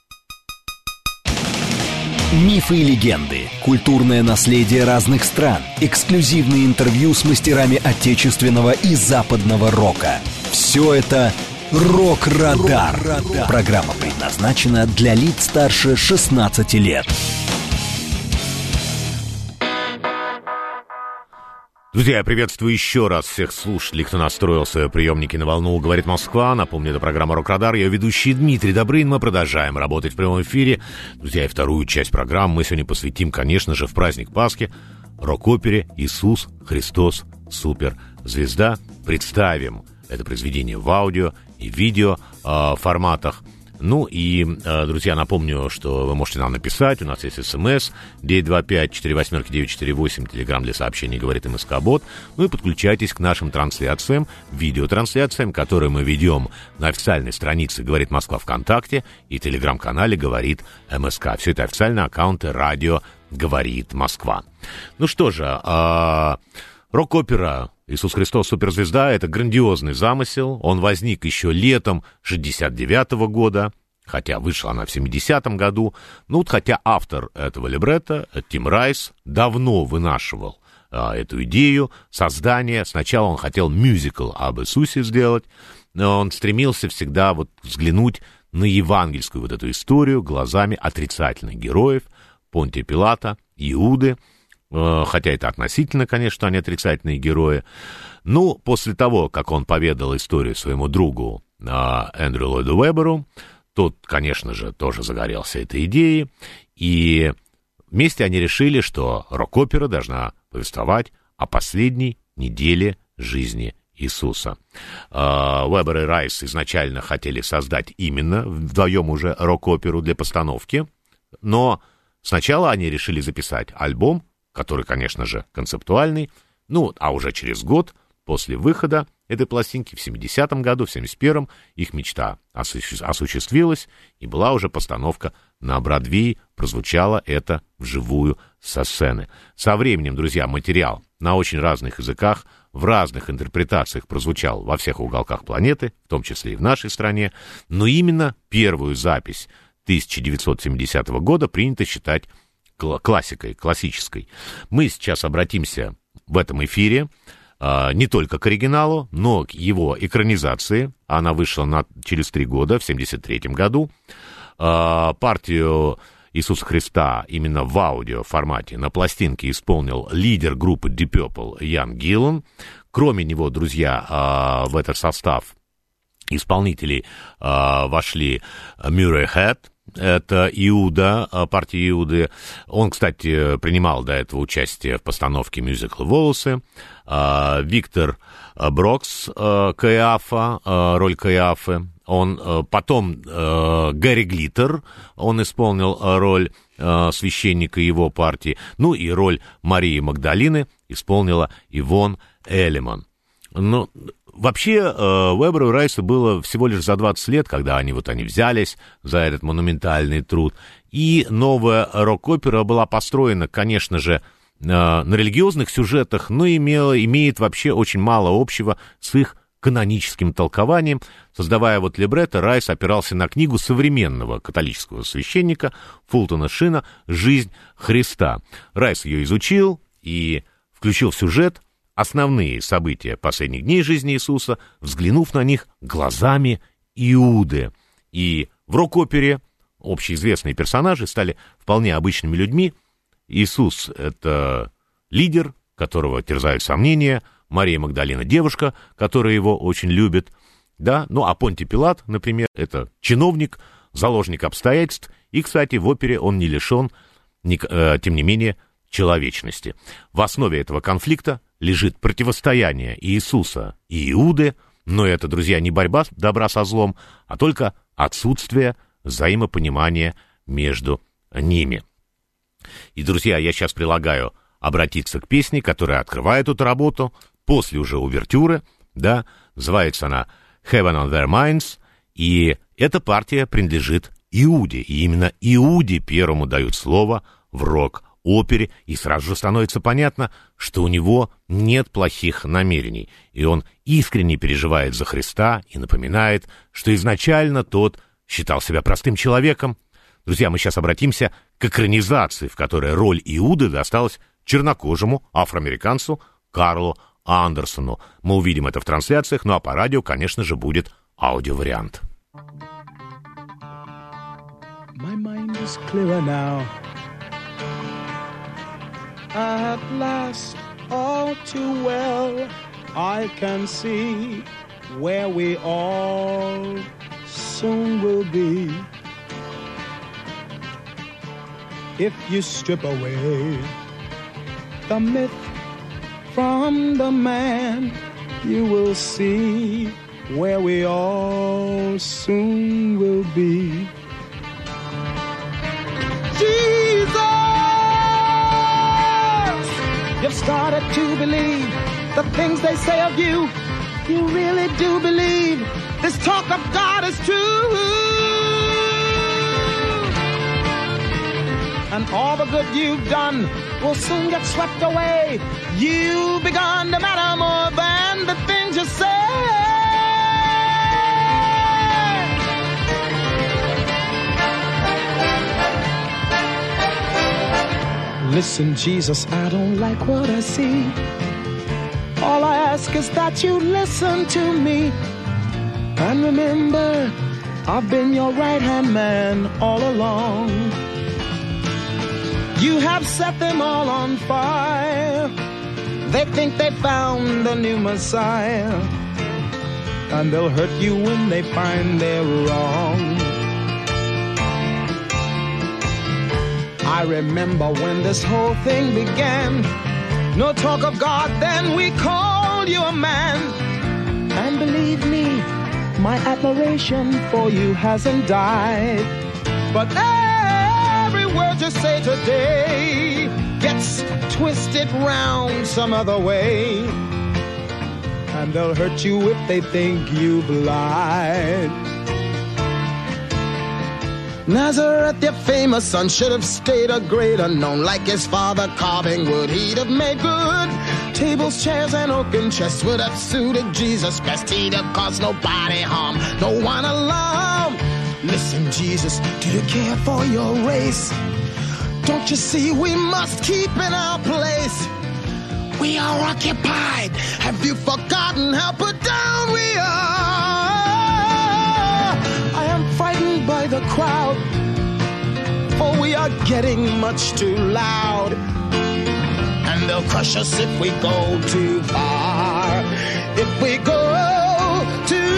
Мифы и легенды, культурное наследие разных стран, эксклюзивные интервью с мастерами отечественного и западного рока. Все это «Рок-радар». Программа предназначена для лиц старше 16 лет. Друзья, я приветствую еще раз всех слушателей, кто настроил свои приемники на волну «Говорит Москва». Напомню, это программа «Рок-радар». Я ведущий Дмитрий Добрынин. Мы продолжаем работать в прямом эфире. Друзья, и вторую часть программы мы сегодня посвятим, конечно же, в праздник Пасхи рок-опере «Иисус Христос, суперзвезда». Представим это произведение в аудио и видео форматах. Ну и, друзья, напомню, что вы можете нам написать. У нас есть СМС 925-48-948, телеграм для сообщений «Говорит МСК-бот». Ну и подключайтесь к нашим трансляциям, видеотрансляциям, которые мы ведем на официальной странице «Говорит Москва» ВКонтакте и телеграм-канале «Говорит МСК». Все это официальные аккаунты радио «Говорит Москва». Ну что же, рок-опера «Иисус Христос. Суперзвезда» — это грандиозный замысел. Он возник еще летом 1969 года, хотя вышла она в 70-м году. Ну вот хотя автор этого либретто, Тим Райс, давно вынашивал эту идею создания. Сначала он хотел мюзикл об Иисусе сделать, но он стремился всегда вот взглянуть на евангельскую вот эту историю глазами отрицательных героев Понтия Пилата, Иуды. Хотя это относительно, конечно, они отрицательные герои. Ну, после того, как он поведал историю своему другу Эндрю Ллойду Уэбберу, тот, конечно же, тоже загорелся этой идеей, и вместе они решили, что рок-опера должна повествовать о последней неделе жизни Иисуса. Уэббер и Райс изначально хотели создать именно вдвоем уже рок-оперу для постановки, но сначала они решили записать альбом, который, конечно же, концептуальный, ну, а уже через год после выхода этой пластинки, в 70-м году, в 71-м, их мечта осуществилась, и была уже постановка на Бродвее, прозвучало это вживую со сцены. Со временем, друзья, материал на очень разных языках, в разных интерпретациях прозвучал во всех уголках планеты, в том числе и в нашей стране, но именно первую запись 1970 года принято считать классикой, классической. Мы сейчас обратимся в этом эфире не только к оригиналу, но к его экранизации. Она вышла через 3 года, в 1973 году. Партию Иисуса Христа именно в аудиоформате на пластинке исполнил лидер группы Deep Purple Ян Гиллан. Кроме него, друзья, в этот состав исполнителей вошли Мюррей Хэт, это Иуда, партия Иуды. Он, кстати, принимал до этого участие в постановке мюзикла «Волосы». Виктор Брокс, Каиафа, роль Каиафы. Он потом Гэри Глиттер, он исполнил роль священника его партии. Ну и роль Марии Магдалины исполнила Ивонн Эллиман. Ну, вообще, Уэбберу и Райсу было всего лишь за 20 лет, когда они взялись за этот монументальный труд. И новая рок-опера была построена, конечно же, на религиозных сюжетах, но имеет вообще очень мало общего с их каноническим толкованием. Создавая либретто, Райс опирался на книгу современного католического священника Фултона Шина «Жизнь Христа». Райс ее изучил и включил в сюжет основные события последних дней жизни Иисуса, взглянув на них глазами Иуды. И в рок-опере общеизвестные персонажи стали вполне обычными людьми. Иисус — это лидер, которого терзают сомнения, Мария Магдалина — девушка, которая его очень любит, да, ну а Понтий Пилат, например, это чиновник, заложник обстоятельств, и, кстати, в опере он не лишен, тем не менее, человечности. В основе этого конфликта лежит противостояние Иисуса и Иуды, но это, друзья, не борьба добра со злом, а только отсутствие взаимопонимания между ними. И, друзья, я сейчас предлагаю обратиться к песне, которая открывает эту работу, после уже увертюры, да, называется она «Heaven on Their Minds», и эта партия принадлежит Иуде, и именно Иуде первому дают слово в рок-опере, и сразу же становится понятно, что у него нет плохих намерений, и он искренне переживает за Христа и напоминает, что изначально тот считал себя простым человеком. Друзья, мы сейчас обратимся к экранизации, в которой роль Иуды досталась чернокожему афроамериканцу Карлу Андерсону. Мы увидим это в трансляциях, ну а по радио, конечно же, будет аудиовариант. My mind is clearer now. At last, all too well, I can see where we all soon will be. If you strip away the myth from the man, you will see where we all soon will be. Jesus, you've started to believe the things they say of you. You really do believe this talk of God is true. And all the good you've done will soon get swept away. You've begun to matter more than the things you say. Listen, Jesus, I don't like what I see. All I ask is that you listen to me. And remember, I've been your right-hand man all along. You have set them all on fire. They think they found the new Messiah. And they'll hurt you when they find they're wrong. I remember when this whole thing began. No talk of God, then we called you a man. And believe me, my admiration for you hasn't died. But every word you say today gets twisted round some other way. And they'll hurt you if they think you've lied. Nazareth, your famous son, should have stayed a great unknown. Like his father carving wood, he'd have made good. Tables, chairs, and oaken chests would have suited Jesus best. He'd have caused nobody harm, no one alarm. Listen, Jesus, do you care for your race? Don't you see we must keep in our place? We are occupied. Have you forgotten how put down we are? I am frightened by the crowd, for we are getting much too loud. And they'll crush us if we go too far. If we go too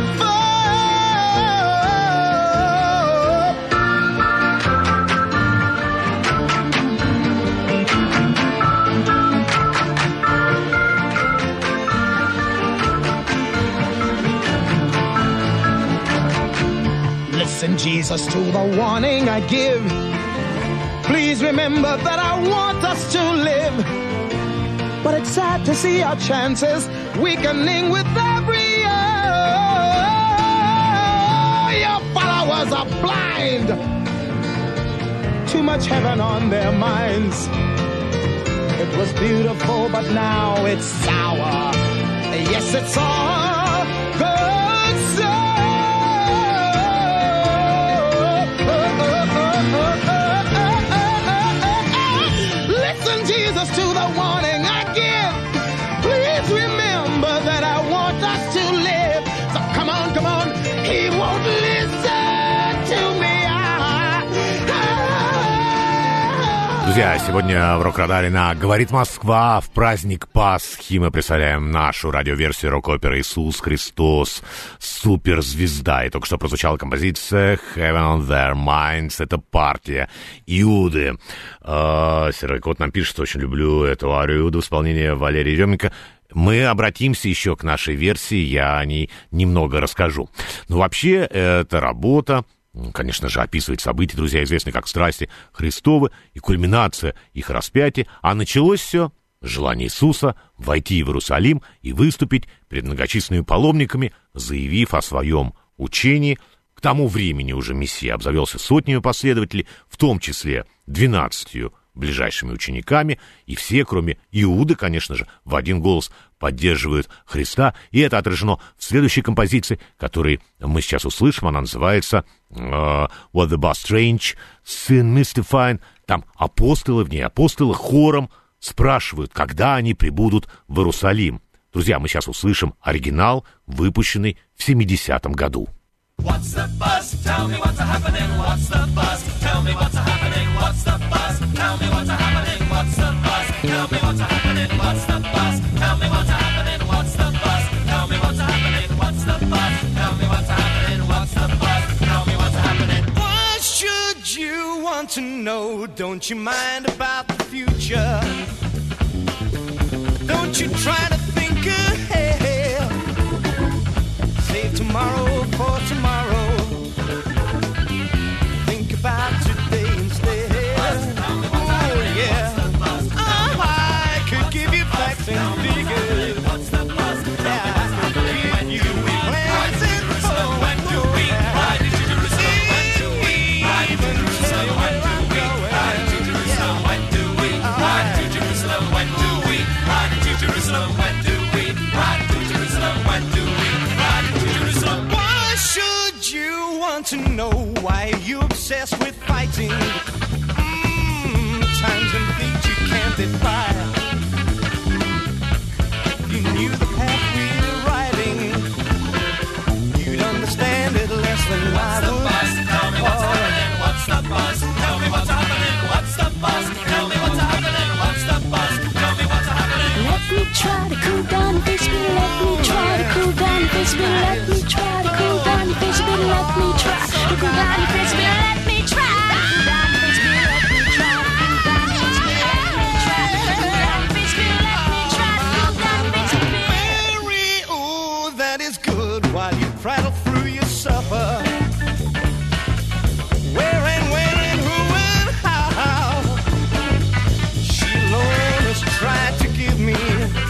Listen, Jesus, to the warning I give. Please remember that I want us to live. But it's sad to see our chances weakening with every year. Your followers are blind. Too much heaven on their minds. It was beautiful, but now it's sour. Yes, it's all good sour. Jesus, to the warning I give. Please remember that I want us to live. So come on, come on. He won't listen to me. Друзья, сегодня в Рок-Радаре на «Говорит Москва» в праздник Пасхи мы представляем нашу радиоверсию рок-оперы «Иисус Христос. Суперзвезда». И только что прозвучала композиция «Heaven on Their Minds». Это партия Иуды. Серый Кот нам пишет, что очень люблю эту арию Иуды в исполнении Валерия Еременко. Мы обратимся еще к нашей версии, я о ней немного расскажу. Но вообще, эта работа, конечно же, описывает события, друзья, известные как страсти Христовы и кульминация их распятия. А началось все с желания Иисуса войти в Иерусалим и выступить перед многочисленными паломниками, заявив о своем учении. К тому времени уже Мессия обзавелся сотнями последователей, в том числе 12 ближайшими учениками, и все, кроме Иуды, конечно же, в один голос поддерживают Христа, и это отражено в следующей композиции, которую мы сейчас услышим. Она называется What the Bus Strange, Sin Mystifying. Там апостолы, в ней апостолы хором спрашивают, когда они прибудут в Иерусалим. Друзья, мы сейчас услышим оригинал, выпущенный в 70-м году. What's the buzz? Tell me what's happening. What's the buzz? Tell me what's happening. What's the buzz? Tell me what's happening. What's the buzz? Tell me what's happening. What's the buzz? Tell me what's happening. What's the buzz? Tell me what's happening. What's the buzz? Tell me what's happening. What's the buzz? Tell me what's happening. What should you want to know? Don't you mind about the future? Don't you try to think ahead. tomorrow for tomorrow. Think about today instead. Oh yeah, I could give you facts and figures. What's the buzz? Yeah, I could give you plans and When do we ride into Jerusalem? When do we ride into Jerusalem? When do we ride into Jerusalem? When do we ride into Jerusalem? When do we ride into Jerusalem? When do we ride into Jerusalem? When do we ride into Jerusalem? Why should you want to know why you obsessed with fighting? Times and beats you can't defy. You knew the path we were riding, you'd understand it less than I would. Tell me what's happening, what's the buzz? Tell me what's happening, what's the buzz? Tell me what's happening, what's the buzz? Tell me what's happening. Let me try to cool down your face, baby. Let me try to cool down your face, baby. Let me try to cool down your face, baby. Let me try to cool down your face, baby. Let me try to cool down your face, baby. Let me try to cool down your face, baby. Let me try to cool down your face, baby. Mary, oh, that is good while you prattle through your supper. Where and when and who and how. She alone has tried to give me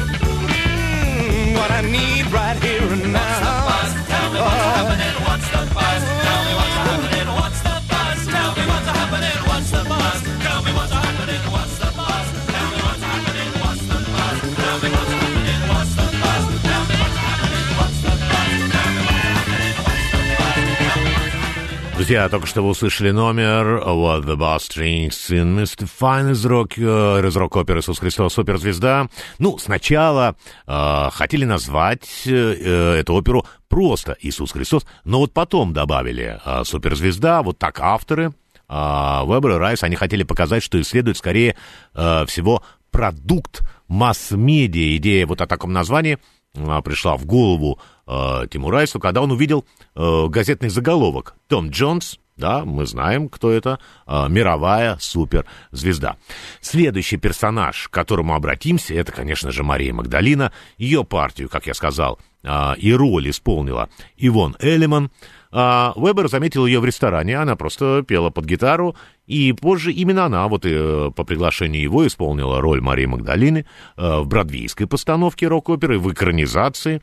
what I need right here and now. Tell me what's happening, what's the buzz? Tell me what's happening, what's the buzz? Tell me what's happening, what's the buzz? Tell me what's happening, what's the buzz? Tell me what's happening, what's the buzz? Tell me what's happening, what's the buzz? Tell me what's happening, what's the buzz? Tell me what's happening, what's the buzz? Друзья, только что вы услышали номер What the Bus Strings in Mr. Fine из рок-оперы «Иисус Христос. Суперзвезда». Ну, сначала хотели назвать эту оперу просто «Иисус Христос», но вот потом добавили «Суперзвезда». Вот так авторы Вебер и Райс, они хотели показать, что исследуют скорее всего продукт масс-медиа. Идея вот о таком названии пришла в голову Тиму Райсу, когда он увидел газетный заголовок «Том Джонс». Да, мы знаем, кто это, мировая суперзвезда. Следующий персонаж, к которому обратимся, это, конечно же, Мария Магдалина. Ее партию, как я сказал, и роль исполнила Ивонн Эллиман. Вебер заметил ее в ресторане, она просто пела под гитару, и позже именно она, вот и по приглашению его, исполнила роль Марии Магдалины в бродвейской постановке рок-оперы, в экранизации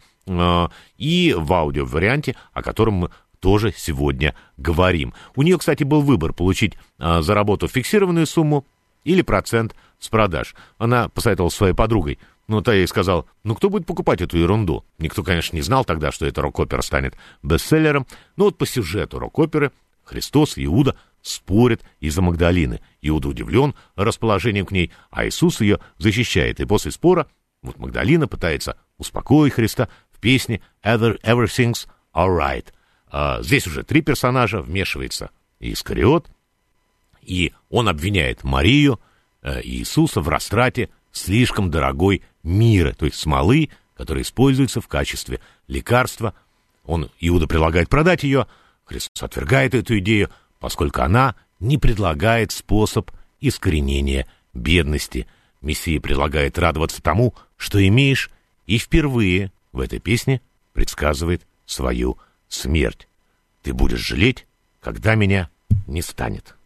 и в аудиоварианте, о котором мы тоже сегодня говорим. У нее, кстати, был выбор получить за работу фиксированную сумму или процент с продаж. Она посоветовала своей подругой. Ну, та ей сказал, ну, кто будет покупать эту ерунду? Никто, конечно, не знал тогда, что эта рок-опера станет бестселлером. Но вот по сюжету рок-оперы Христос и Иуда спорят из-за Магдалины. Иуда удивлен расположением к ней, а Иисус ее защищает. И после спора вот Магдалина пытается успокоить Христа в песне «Everything's alright». Здесь уже три персонажа, вмешивается Искариот, и он обвиняет Марию и Иисуса в растрате слишком дорогой миры, то есть смолы, которая используется в качестве лекарства. Иуда предлагает продать ее, Христос отвергает эту идею, поскольку она не предлагает способ искоренения бедности. Мессия предлагает радоваться тому, что имеешь, и впервые в этой песне предсказывает свою смерть. Ты будешь жалеть, когда меня не станет.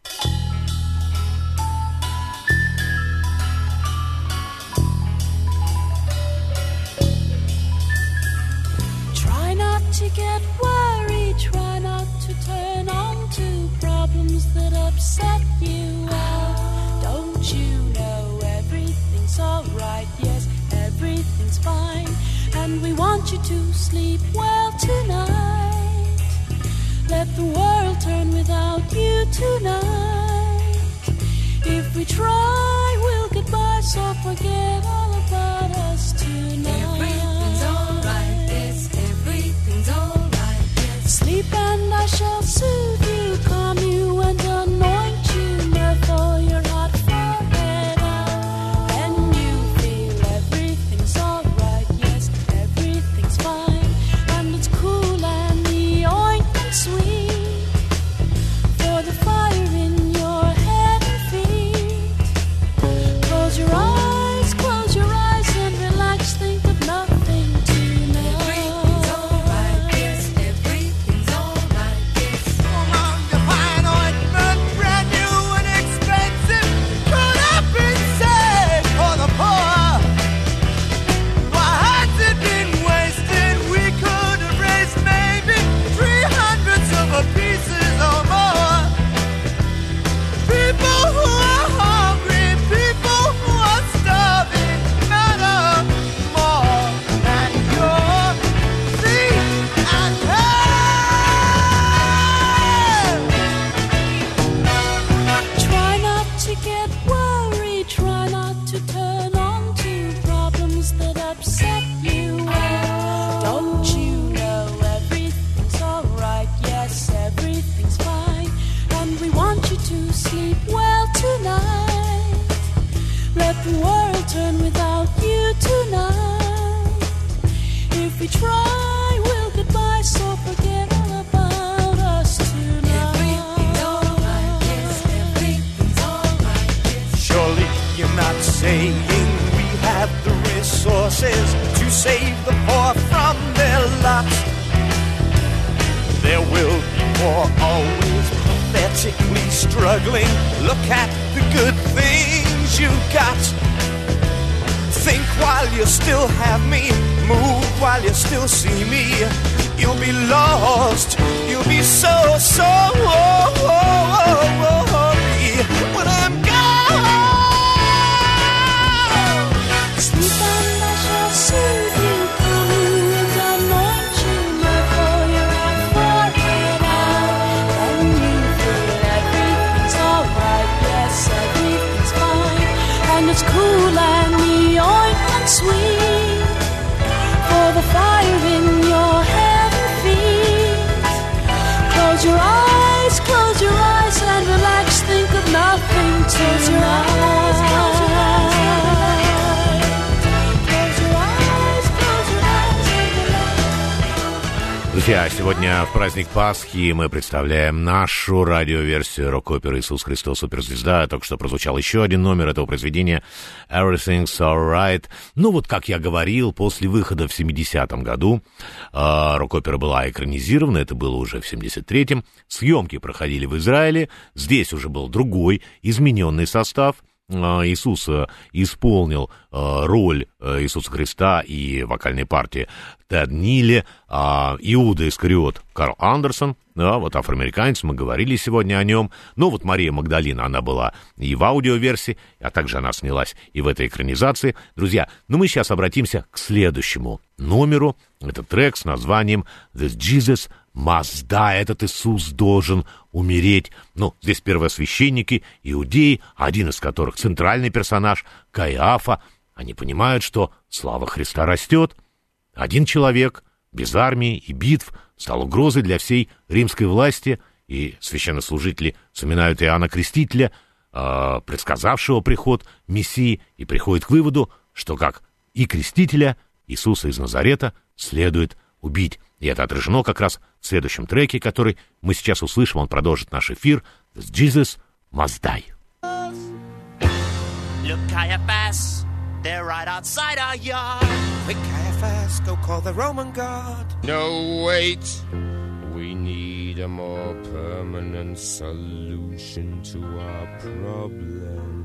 Try not to get worried, try not to turn on to problems that upset you. Don't you know everything's alright? Yes, everything's fine, and we want you to sleep well tonight. Let the world turn without you tonight. If we try, we'll get by, so forget all about us tonight. Everything's alright, yes, everything's alright, yes. Sleep and I shall soothe you, calm you and anoint you, therefore your hot forehead out. And you feel everything's alright, yes, everything's fine, and it's cool and the ointment sweet for the fire in your head and feet. Close your eyes and relax, think of nothing tonight. Everything's alright, yes, want you to sleep well tonight. Let the world turn without you tonight. If we try, we'll get by, so forget all about us tonight. Everything's alright, yes, everything's alright, yes. Surely you're not saying we have the resources to save the poor from their lot. There will be more, always pathetically struggling. Look at the good things you got. Think while you still have me, move while you still see me. You'll be lost, you'll be so sorry when I'm gone. Sleep and I shall soothe you, cool and anoint you, my for your forehead out. Then you feel everything's alright, yes, everything's fine. And it's cool and the ointment sweet, for the fire in your head and feet. Close your eyes and relax, think of nothing till your eyes. Close your eyes and relax. Друзья, сегодня в праздник Пасхи мы представляем нашу радиоверсию рок-оперы «Иисус Христос Суперзвезда». Только что прозвучал еще один номер этого произведения «Everything's Alright». Ну вот, как я говорил, после выхода в 70-м году рок-опера была экранизирована, это было уже в 73-м. Съемки проходили в Израиле, здесь уже был другой, измененный состав. Иисус исполнил роль Иисуса Христа и вокальной партии Тед Нилли, Иуда Искариот Карл Андерсон, да, вот афроамериканец, мы говорили сегодня о нем. Но вот Мария Магдалина, она была и в аудиоверсии, а также она снялась и в этой экранизации. Друзья, ну мы сейчас обратимся к следующему номеру. Это трек с названием «This Jesus Must Die». Этот Иисус должен умереть. Ну, здесь первосвященники, иудеи, один из которых центральный персонаж, Каиафа. Они понимают, что слава Христа растет. Один человек, без армии и битв, стал угрозой для всей римской власти, и священнослужители вспоминают Иоанна Крестителя, предсказавшего приход Мессии, и приходят к выводу, что как и Крестителя, Иисуса из Назарета следует убить. И это отражено как раз в следующем треке, который мы сейчас услышим. Он продолжит наш эфир. «This Jesus must die». Look, Caiaphas, they're right outside our yard. Quick, Caiaphas, go call the Roman guard. No, wait. We need a more permanent solution to our problem.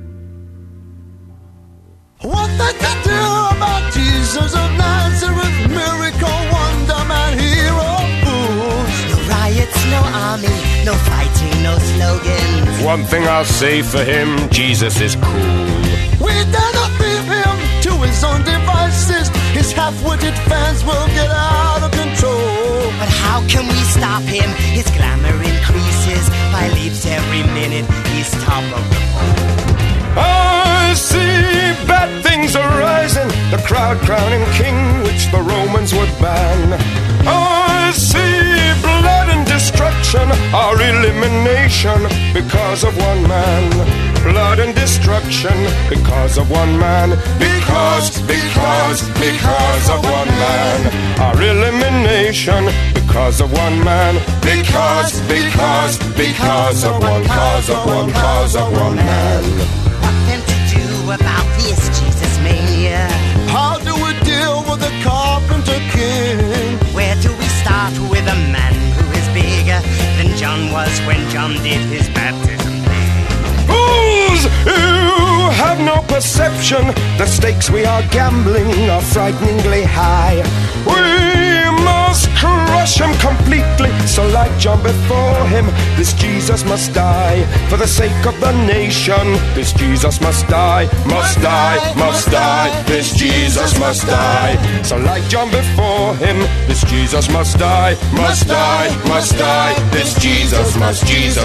What they can do about Jesus of Nazareth, miracle, wonder man, hero, fools. No riots, no army, no fighting, no slogans. One thing I'll say for him, Jesus is cool. We dare not leave him to his own devices. His half-witted fans will get out of control. But how can we stop him? His glamour increases by leaps every minute. He's top of the pole. I see bad things are rising, the crowd crowning king, which the Romans would ban. I see blood and destruction, our elimination, because of one man. Blood and destruction, because of one man. Because of one man. Our elimination, because of one man. Because of one man. What then to do about this Jesus mania? How do we deal with the carpenter king? Where do we start with a man who is bigger than John was when John did his baptism? Fools who have no perception, the stakes we are gambling are frighteningly high. We must crush him completely, so like John before him, this Jesus must die. For the sake of the nation, this Jesus must die, must die, must die. This Jesus must die. So like John before him, this Jesus must die, must die, must die. This Jesus must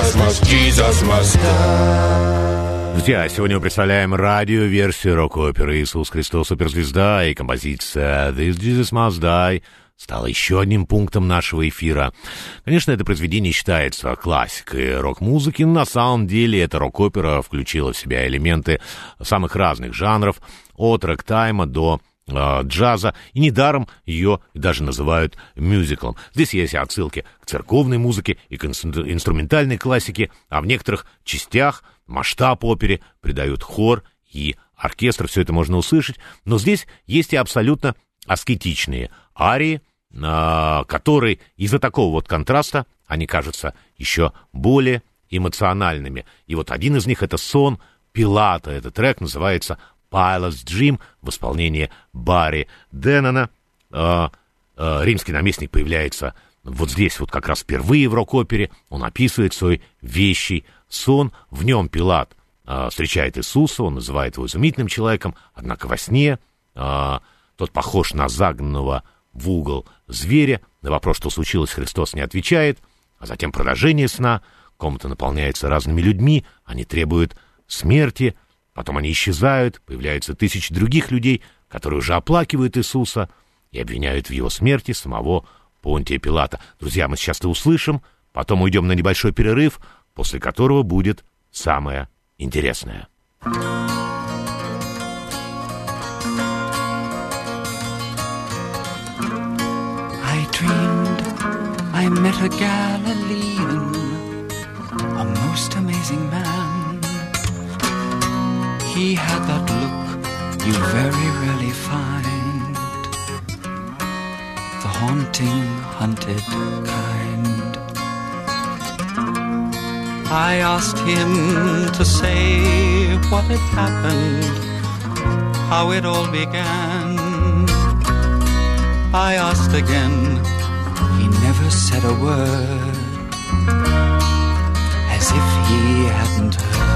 die. Друзья, сегодня мы представляем радиоверсию рок-оперы «Иисус Христос Суперзвезда» и композиция «This Jesus Must Die» стало еще одним пунктом нашего эфира. Конечно, это произведение считается классикой рок-музыки, но на самом деле эта рок-опера включила в себя элементы самых разных жанров, от рэк-тайма до джаза, и недаром ее даже называют мюзиклом. Здесь есть отсылки к церковной музыке и к инструментальной классике, а в некоторых частях масштаб опере придают хор и оркестр, все это можно услышать, но здесь есть и абсолютно аскетичные арии, которые из-за такого вот контраста, они кажутся еще более эмоциональными. И вот один из них — это «Сон Пилата». Этот трек называется «Pilate's Dream» в исполнении Барри Деннона. Римский наместник появляется вот здесь вот как раз впервые в рок-опере. Он описывает свой вещий сон. В нем Пилат встречает Иисуса, он называет его изумительным человеком, однако во сне тот похож на загнанного в угол зверя. На вопрос, что случилось, Христос не отвечает. А затем продолжение сна. Комната наполняется разными людьми, они требуют смерти. Потом они исчезают, появляются тысячи других людей, которые уже оплакивают Иисуса и обвиняют в его смерти самого Понтия Пилата. Друзья, мы сейчас это услышим, потом уйдем на небольшой перерыв, после которого будет самое интересное. I dreamed I met a Galilean, a most amazing man. He had that look you very rarely find, the haunting, hunted kind. I asked him to say what had happened, how it all began. I asked again, he never said a word, as if he hadn't heard.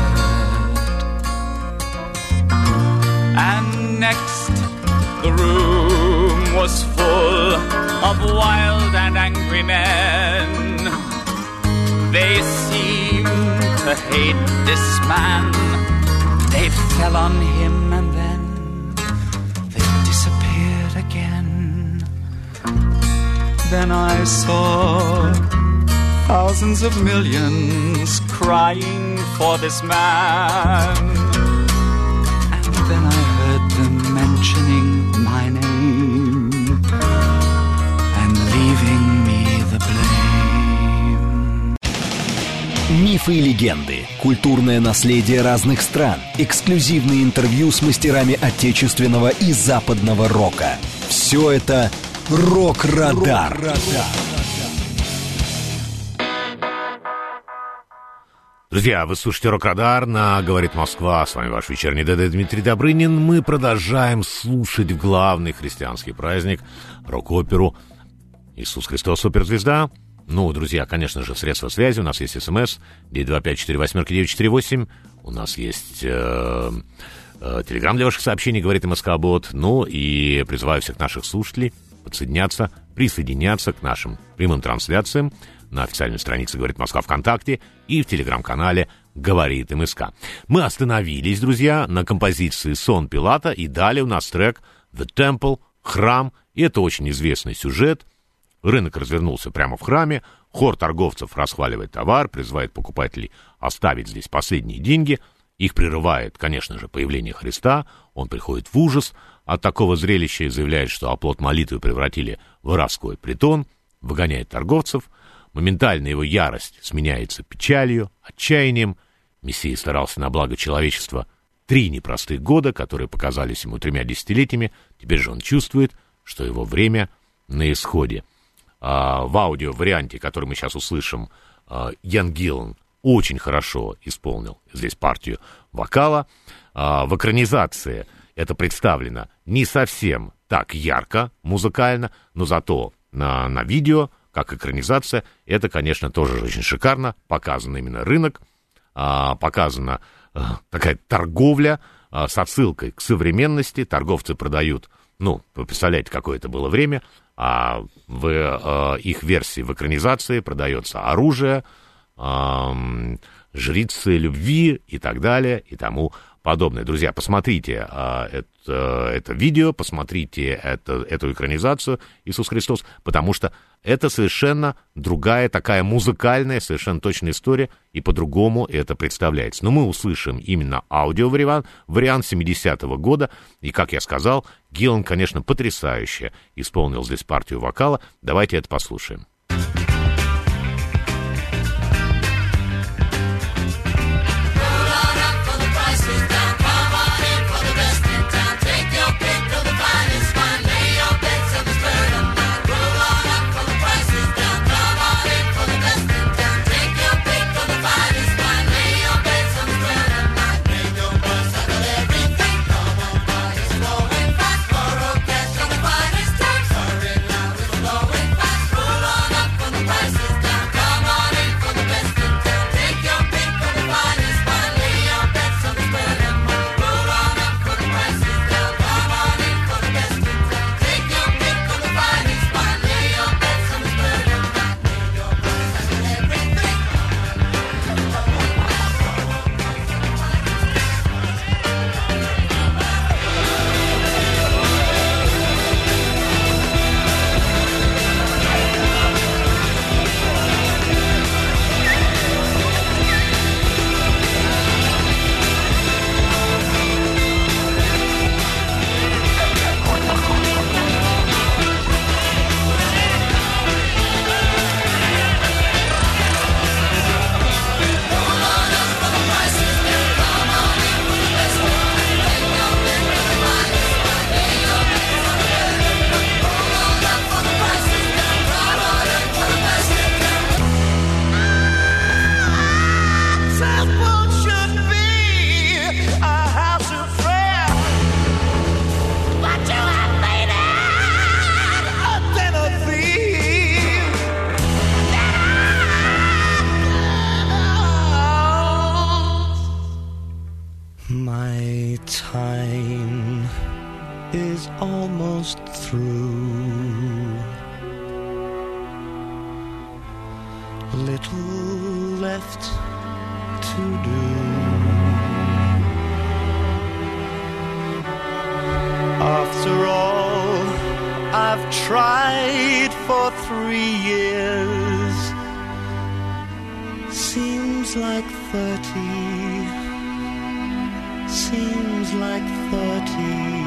And next, the room was full of wild and angry men. They seemed to hate this man. They fell on him and then they disappeared again. Then I saw thousands of millions crying for this man. Then I heard them mentioning my name and leaving me the blame. Мифы и легенды, культурное наследие разных стран, эксклюзивные интервью с мастерами отечественного и западного рока. Все это «Рок-Радар». Друзья, вы слушаете «Рок-Радар» на «Говорит Москва». С вами ваш вечерний ДД Дмитрий Добрынин. Мы продолжаем слушать главный христианский праздник — рок-оперу «Иисус Христос, суперзвезда». Ну, друзья, конечно же, средства связи. У нас есть СМС 925-48-948. У нас есть телеграм для ваших сообщений, говорит МСК-бот. Ну, и призываю всех наших слушателей присоединяться к нашим прямым трансляциям на официальной странице «Говорит Москва» ВКонтакте и в телеграм-канале «Говорит МСК». Мы остановились, друзья, на композиции «Сон Пилата», и далее у нас трек «The Temple», «Храм». И это очень известный сюжет. Рынок развернулся прямо в храме, хор торговцев расхваливает товар, призывает покупателей оставить здесь последние деньги. Их прерывает, конечно же, появление Христа. Он приходит в ужас от такого зрелища и заявляет, что оплот молитвы превратили в воровской притон, выгоняет торговцев. Моментально его ярость сменяется печалью, отчаянием. Мессия старался на благо человечества 3 непростых года, которые показались ему 3 десятилетиями. Теперь же он чувствует, что его время на исходе. В аудио-варианте, который мы сейчас услышим, Ян Гиллан очень хорошо исполнил здесь партию вокала. В экранизации это представлено не совсем так ярко музыкально, но зато на видео, как экранизация, это, конечно, тоже очень шикарно. Показан именно рынок, показана такая торговля с отсылкой к современности. Торговцы продают, ну, вы представляете, какое это было время, а в их версии в экранизации продается оружие, жрицы любви и так далее, и тому подобное. Друзья, посмотрите это видео, посмотрите эту экранизацию «Иисус Христос», потому что это совершенно другая такая музыкальная, совершенно точная история, и по-другому это представляется. Но мы услышим именно аудиовариант 70-го года, и, как я сказал, Гиллан, конечно, потрясающе исполнил здесь партию вокала. Давайте это послушаем. My time is almost through. Little left to do. After all, I've tried for 3 years. Seems like 30. Seems like 30.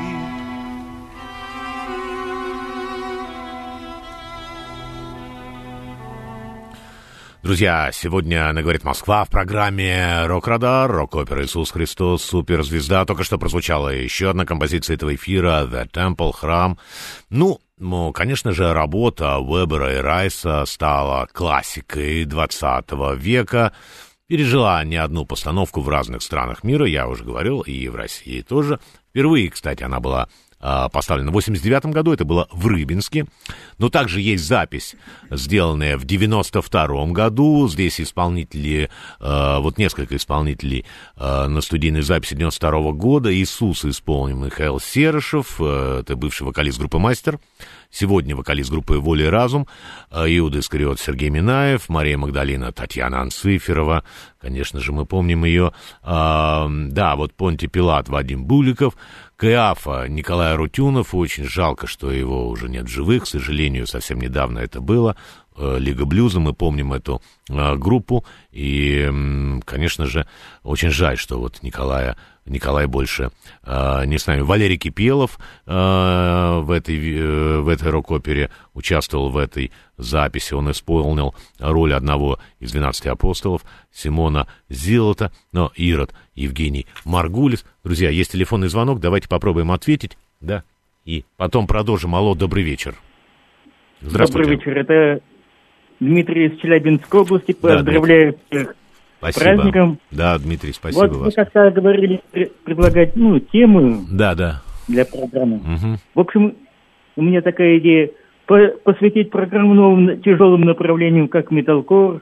Друзья, сегодня она говорит Москва в программе «Рок-Радар», рок-опера «Иисус Христос», суперзвезда. Только что прозвучала еще одна композиция этого эфира «The Temple», храм. Ну, конечно же, работа Уэбера и Райса стала классикой 20 века. Пережила не одну постановку в разных странах мира, я уже говорил, и в России тоже. Впервые, кстати, она была поставлена в 89 году, это было в Рыбинске. Но также есть запись, сделанная в 92 году. Здесь исполнители, вот несколько исполнителей на студийной записи 92 года. «Иисус» исполнил Михаил Серышев, это бывший вокалист группы «Мастер». Сегодня вокалист группы «Воля и разум», Иуда Искариот Сергей Минаев, Мария Магдалина Татьяна Анциферова, конечно же, мы помним ее, да, вот Понтий Пилат Вадим Буликов, Каиафа Николай Арутюнов, очень жалко, что его уже нет в живых, к сожалению, совсем недавно это было, Лига блюза, мы помним эту группу, и, конечно же, очень жаль, что вот Николай больше не с нами. Валерий Кипелов в этой рок-опере участвовал в этой записи. Он исполнил роль одного из 12 апостолов, Симона Зилота, но Ирод Евгений Маргулис. Друзья, есть телефонный звонок, давайте попробуем ответить, да, и потом продолжим. Алло, добрый вечер. Здравствуйте. Добрый вечер, это Дмитрий из Челябинской области. Поздравляю всех с праздником. Да, Дмитрий, спасибо вот вас. вы как-то говорили предлагать, тему да. для программы. Угу. В общем, у меня такая идея посвятить программу новым тяжелым направлениям, как металкор,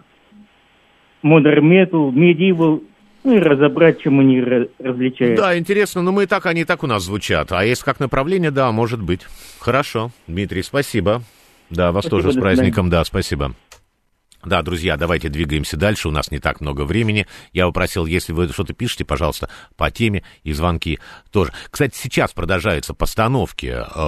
модерн метал, медивал, и разобрать, чем они различаются. Да, интересно, но они так у нас звучат. А если как направление, да, может быть. Хорошо, Дмитрий, спасибо. Да, вас Спасибо, тоже с праздником, да, спасибо. Да, друзья, давайте двигаемся дальше, у нас не так много времени. Я попросил, если вы что-то пишете, пожалуйста, по теме, и звонки тоже. Кстати, сейчас продолжаются постановки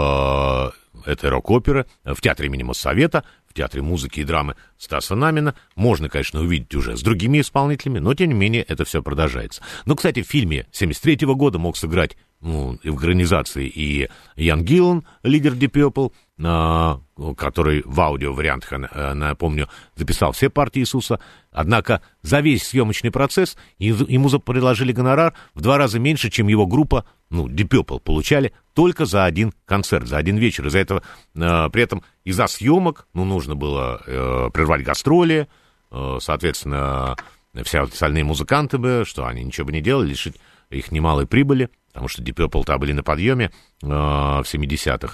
этой рок-оперы в Театре имени Моссовета, в Театре музыки и драмы Стаса Намина. Можно, конечно, увидеть уже с другими исполнителями, но, тем не менее, это все продолжается. Ну, кстати, в фильме 1973 года мог сыграть в экранизации и Ян Гиллан, лидер Deep Purple, который в аудиовариантах, напомню, записал все партии Иисуса. Однако за весь съемочный процесс ему предложили гонорар в 2 раза меньше, чем его группа, Deep Purple, получали только за один концерт, за один вечер. Из-за этого, при этом из-за съемок, нужно было прервать гастроли, соответственно, все остальные музыканты бы, что они ничего бы не делали, лишить их немалой прибыли, потому что Deep Purple-то были на подъеме в 70-х.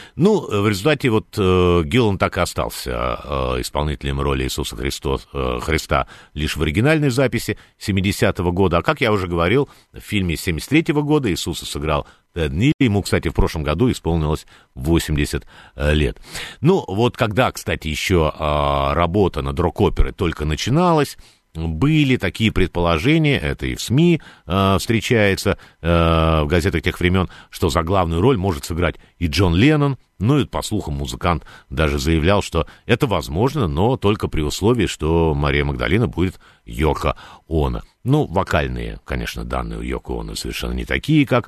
В результате Гиллан так и остался исполнителем роли Иисуса Христа лишь в оригинальной записи 70-го года. А как я уже говорил, в фильме 73-го года Иисуса сыграл Тед Нилли. Ему, кстати, в прошлом году исполнилось 80 лет. Когда, кстати, еще работа над рок-оперой только начиналась, были такие предположения, это и в СМИ встречается, в газетах тех времен, что за главную роль может сыграть и Джон Леннон. И, по слухам, музыкант даже заявлял, что это возможно, но только при условии, что Мария Магдалина будет Йоко Оно. Вокальные, конечно, данные у Йоко Оно совершенно не такие, как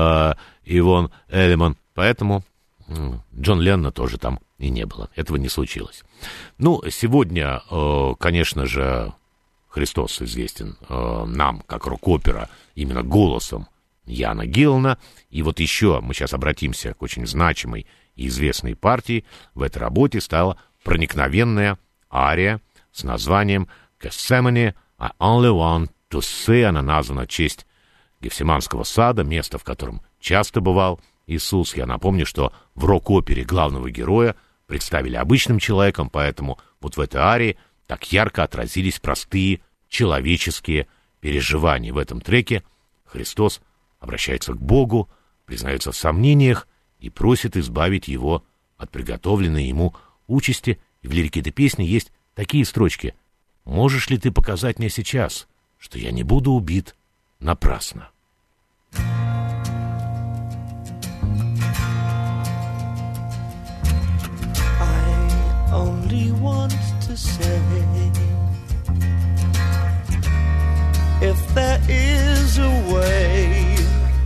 Ивонн Эллиман, поэтому Джон Леннона тоже там и не было. Этого не случилось. Сегодня, конечно же, Христос известен нам как рок-опера именно голосом Яна Гиллана. И еще мы сейчас обратимся к очень значимой и известной партии. В этой работе стала проникновенная ария с названием «Gethsemane, I only want to see». Она названа в честь Гефсиманского сада, место, в котором часто бывал Иисус. Я напомню, что в рок-опере главного героя представили обычным человеком, поэтому в этой арии так ярко отразились простые человеческие переживания. В этом треке Христос обращается к Богу, признается в сомнениях и просит избавить его от приготовленной ему участи. И в лирике этой песни есть такие строчки: «Можешь ли ты показать мне сейчас, что я не буду убит напрасно?» I only want to say, if there is a way,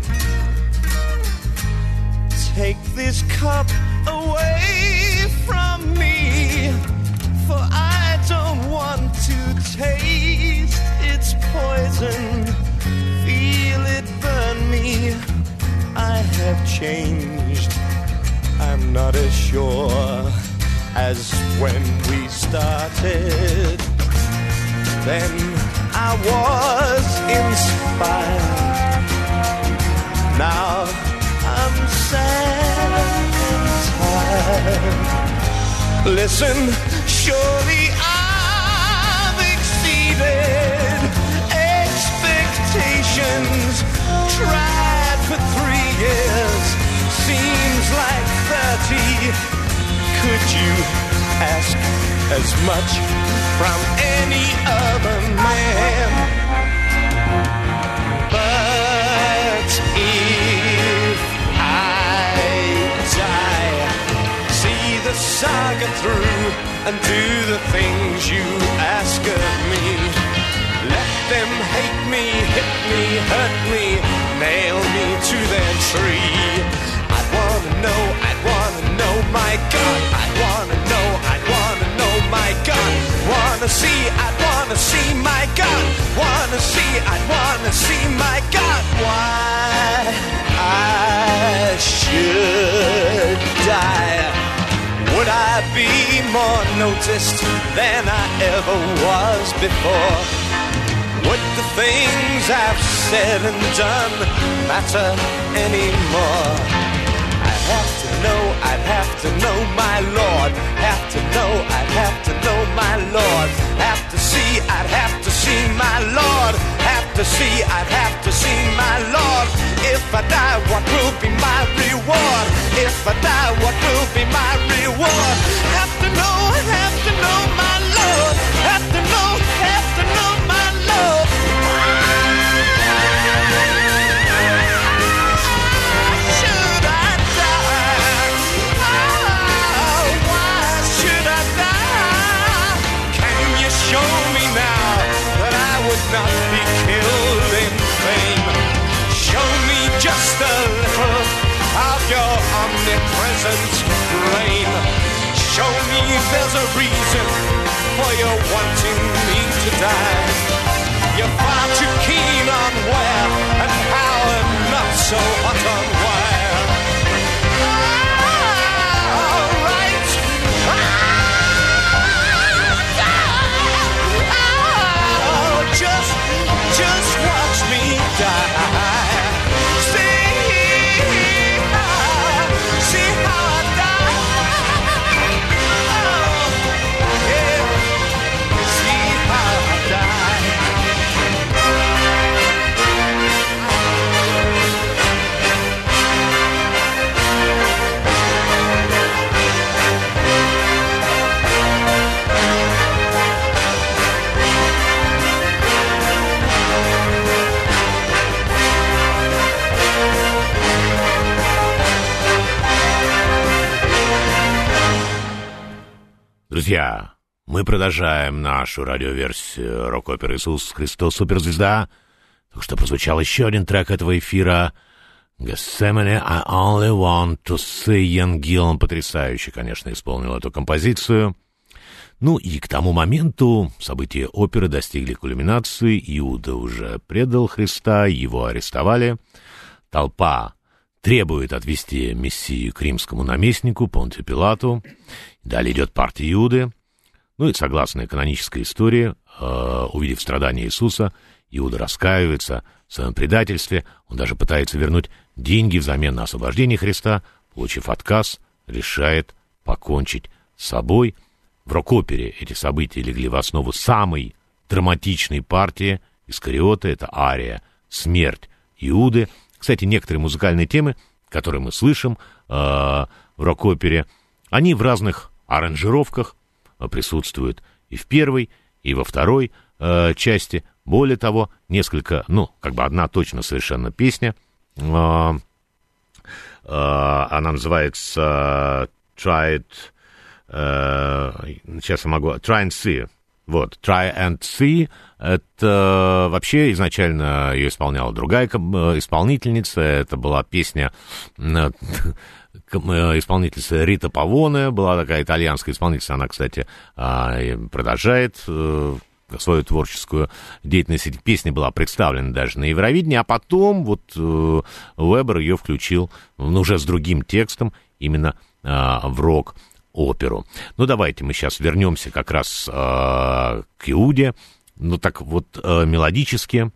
take this cup away from me, for I don't want to taste its poison, feel it burn me. I have changed, I'm not as sure as when we started. Then I was inspired. Now I'm sad and tired. Listen, surely I've exceeded expectations. Tried for 3 years, seems like 30. Could you ask as much from any other man? But if I die, see the saga through and do the things you ask of me. Let them hate me, hit me, hurt me, nail me to their tree. I'd wanna know, my God. I'd wanna know, my God. Wanna see, I'd wanna see, my God. Wanna see, I'd wanna see, my God. Why I should die? Would I be more noticed than I ever was before? Would the things I've said and done matter anymore? I'd have to know, my Lord. Have to know, I'd have to know, my Lord. Have to see, I'd have to see, my Lord. Have to see, I'd have to see, my Lord. If I die, what will be my reward? If I die, what will be my reward? Have to know, my Lord. have to know my love. Should I die? Oh, why should I die? Can you show me now that I would not be killed in vain? Show me just a little of your omnipresent brain. Show me there's a reason for your wanting me to die. You're far too keen on where and how and not so hot on wire. All right. Just watch me die. See how I die. Yeah. See how I die. Друзья, мы продолжаем нашу радиоверсию рок-оперы «Иисус Христос Суперзвезда». Только что прозвучал еще один трек этого эфира «Gethsemane, I only want to see». Ян Гиллан потрясающе, конечно, исполнил эту композицию. Ну и к тому моменту события оперы достигли кульминации. Иуда уже предал Христа, его арестовали. Толпа требует отвести Мессию к римскому наместнику Понтию Пилату. Далее идет партия Иуды. Ну и согласно канонической истории, увидев страдания Иисуса, Иуда раскаивается в своем предательстве. Он даже пытается вернуть деньги взамен на освобождение Христа. Получив отказ, решает покончить с собой. В рок-опере эти события легли в основу самой драматичной партии Искариота. Это ария «Смерть Иуды». Кстати, некоторые музыкальные темы, которые мы слышим в рок-опере, они в разных аранжировках присутствуют и в первой, и во второй части. Более того, несколько, одна точно совершенно песня, она называется Try and See. Вот, Try and See, это вообще изначально ее исполняла другая исполнительница, это была песня исполнительница Рита Павоне, была такая итальянская исполнительница, она, кстати, продолжает свою творческую деятельность. Эта песня была представлена даже на Евровидении, а потом вот Уэббер ее включил уже с другим текстом именно в рок-оперу. Ну, давайте мы сейчас вернемся как раз к Иуде. Ну, так вот, мелодически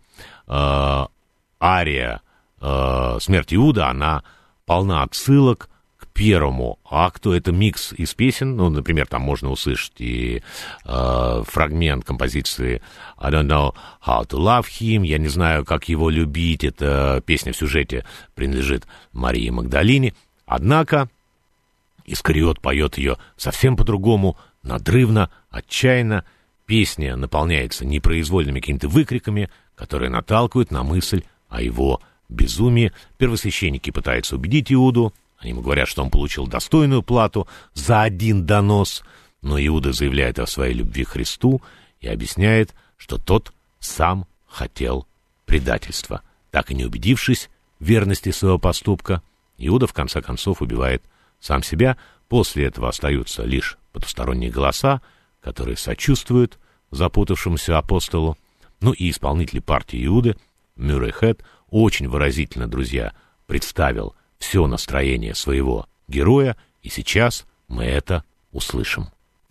ария «Смерть Иуда», она полна отсылок к первому акту. Это микс из песен. Ну, например, там можно услышать и фрагмент композиции «I don't know how to love him», «Я не знаю, как его любить». Эта песня в сюжете принадлежит Марии Магдалине. Однако Искариот поет ее совсем по-другому, надрывно, отчаянно. Песня наполняется непроизвольными какими-то выкриками, которые наталкивают на мысль о его безумии. Первосвященники пытаются убедить Иуду. Они ему говорят, что он получил достойную плату за один донос. Но Иуда заявляет о своей любви к Христу и объясняет, что тот сам хотел предательства. Так и не убедившись в верности своего поступка, Иуда в конце концов убивает сам себя. После этого остаются лишь потусторонние голоса, которые сочувствуют запутавшемуся апостолу. Ну и исполнитель партии Иуды Мюррей Хэт очень выразительно, друзья, представил все настроение своего героя, и сейчас мы это услышим.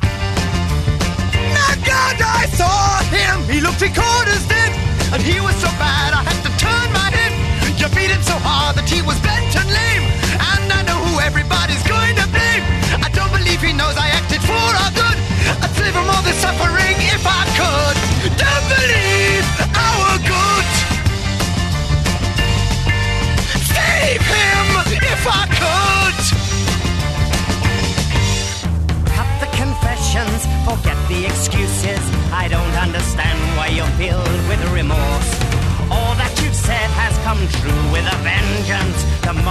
God, I saw him. He looked 3/4 dead, and he was so bad I had to turn my head. You beat him so hard that he was bent and lame, and I know who everybody's going to blame. I don't believe he knows I acted for our good. I'd save him all the suffering if I could. Don't believe our good. Save him if I could. Cut the confessions, forget the excuses. I don't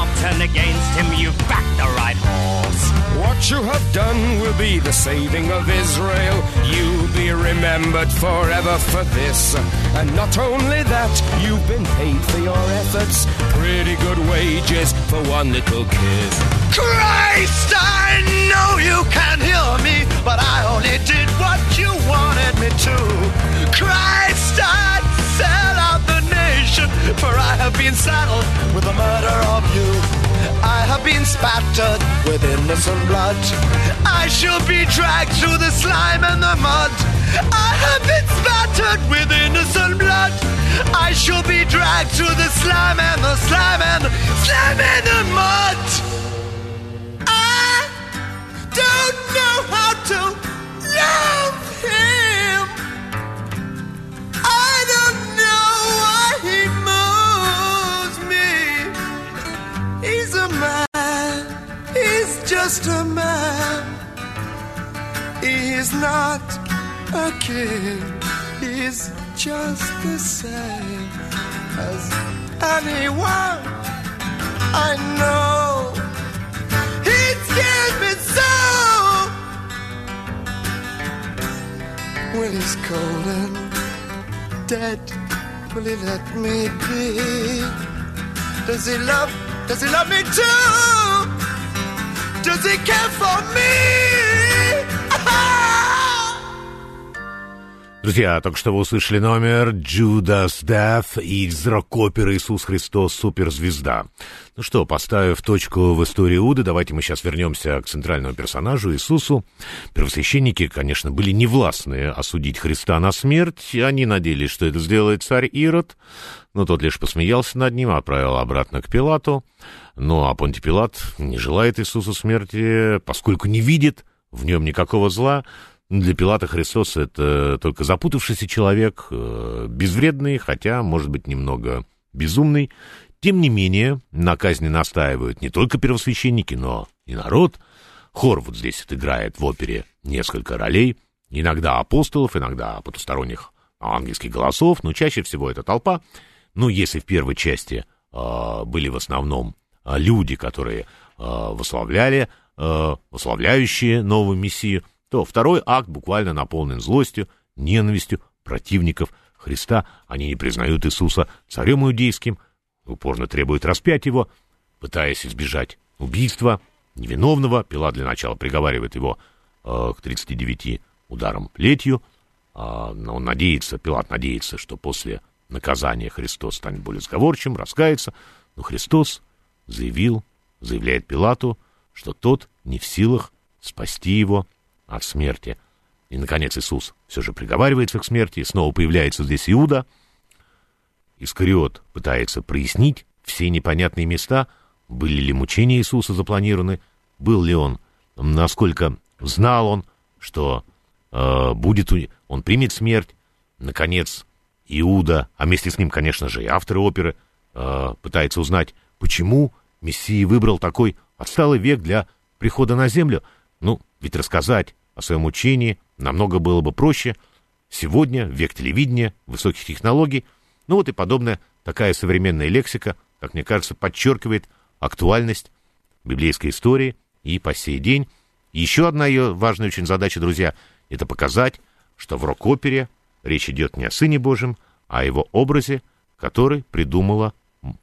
turn against him, you've backed the right horse. What you have done will be the saving of Israel. You'll be remembered forever for this. And not only that, you've been paid for your efforts. Pretty good wages for one little kiss. Christ, I know you can't hear me, but I only did what you wanted me to. Christ, I'd sell out the nation, for I have been saddled with the murder of you. I have been spattered with innocent blood. I shall be dragged through the slime and the mud. I have been spattered with innocent blood. I shall be dragged through the slime and the slime and the slime and the mud. I don't know how to love him. I don't know why he moves me. He's a man. He's just a man. He's not a king. He's just the same as anyone I know. He scares me so when he's cold and dead. Will he let me be? Does he love me too? Does he care for me? Друзья, только что вы услышали номер Judas Death из рок-оперы «Иисус Христос. Суперзвезда». Ну что, поставив точку в истории Иуды, давайте мы сейчас вернемся к центральному персонажу Иисусу. Первосвященники, конечно, были невластны осудить Христа на смерть. Они надеялись, что это сделает царь Ирод, но тот лишь посмеялся над ним, отправил обратно к Пилату. Ну а Понтий Пилат не желает Иисусу смерти, поскольку не видит в нем никакого зла. Для Пилата Христос — это только запутавшийся человек, безвредный, хотя, может быть, немного безумный. Тем не менее, на казни настаивают не только первосвященники, но и народ. Хор вот здесь отыграет в опере несколько ролей. Иногда апостолов, иногда потусторонних ангельских голосов, но чаще всего это толпа. Ну, если в первой части были в основном люди, которые восславляющие нового Мессию, то второй акт буквально наполнен злостью, ненавистью противников Христа. Они не признают Иисуса царем иудейским, упорно требуют распять его, пытаясь избежать убийства невиновного. Пилат для начала приговаривает его к 39 ударам плетью. Но Пилат надеется, что после наказания Христос станет более сговорчивым, раскается. Но Христос заявляет Пилату, что тот не в силах спасти его от смерти. И, наконец, Иисус все же приговаривается к смерти. Снова появляется здесь Иуда. Искариот пытается прояснить все непонятные места. Были ли мучения Иисуса запланированы? Был ли он? Насколько знал он, что он примет смерть? Наконец, Иуда, а вместе с ним, конечно же, и авторы оперы, пытается узнать, почему Мессия выбрал такой отсталый век для прихода на землю. Ну, ведь рассказать о своем учении намного было бы проще. Сегодня, век телевидения, высоких технологий, ну вот и подобная такая современная лексика, как мне кажется, подчеркивает актуальность библейской истории и по сей день. И еще одна ее важная очень задача, друзья, это показать, что в рок-опере речь идет не о Сыне Божьем, а о его образе, который придумали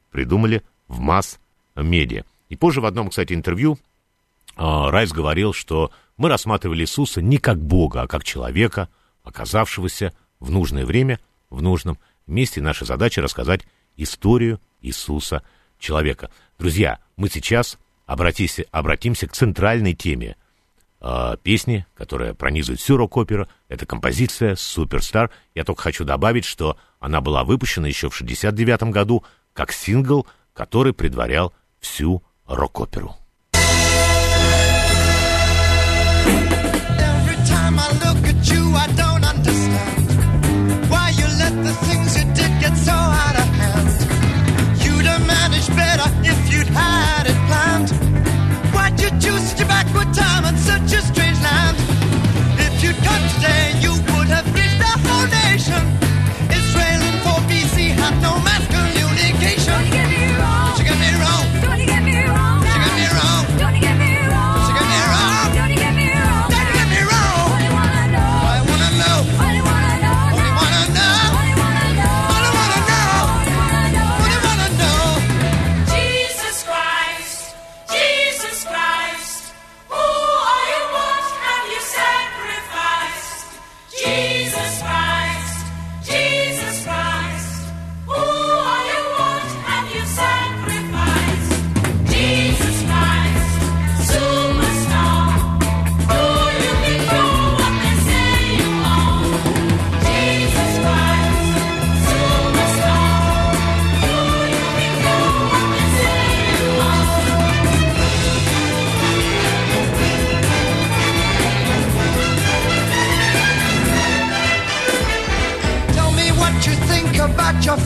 в масс-медиа. И позже в одном, кстати, интервью Райс говорил, что мы рассматривали Иисуса не как Бога, а как человека, оказавшегося в нужное время, в нужном месте. Наша задача — рассказать историю Иисуса, человека. Друзья, мы сейчас обратимся к центральной теме песни, которая пронизывает всю рок-оперу. Это композиция «Суперстар». Я только хочу добавить, что она была выпущена еще в 1969 году как сингл, который предварял всю рок-оперу. I look at you, I don't understand why you let the things you did get so out of hand. You'd have managed better if you'd had it planned. Why'd you choose such a backward time and such a strange land? If you'd come today, you would have reached the whole nation. Israel in 4 BC had no mass communication. Don't you get me wrong. Don't you get me wrong. Don't you get me wrong.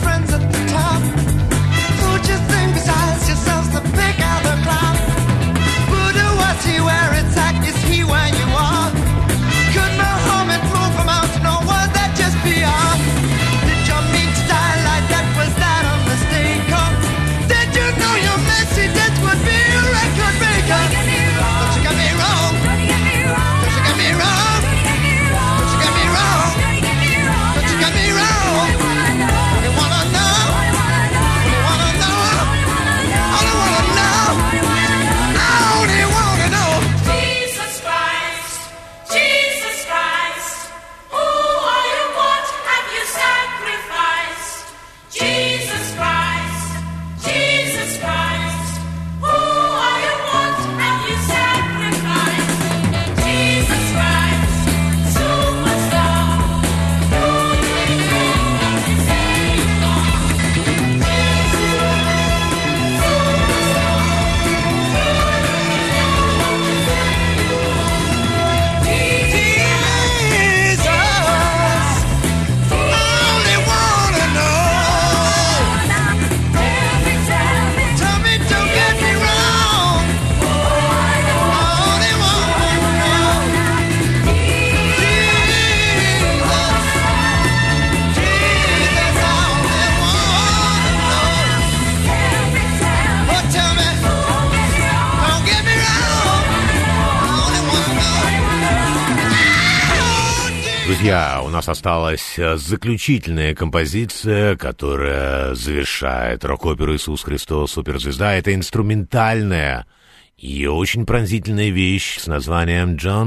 friends at the top. Who'd you think besides yourselves to pick out the clown? Buddha was he where it's at? Is he where you are? Could Muhammad move a mountain or was that just PR? Did you mean to die like that? Was that a mistake? Or did you know your messy death would be a record breaker? Don't you get me wrong. Don't you get me wrong. Don't you get me wrong. Don't you get me wrong. Don't you get me wrong. Only wanna know. Only wanna know. Only wanna know. I only wanna know. Jesus Christ, Jesus Christ, who are you? What have you sacrificed? Jesus Christ, Jesus Christ, who are you? What have you sacrificed? Jesus Christ, superstar, who do you think is saved on? Друзья, у нас осталась заключительная композиция, которая завершает рок-оперу «Иисус Христос, суперзвезда». Это инструментальная и очень пронзительная вещь с названием «John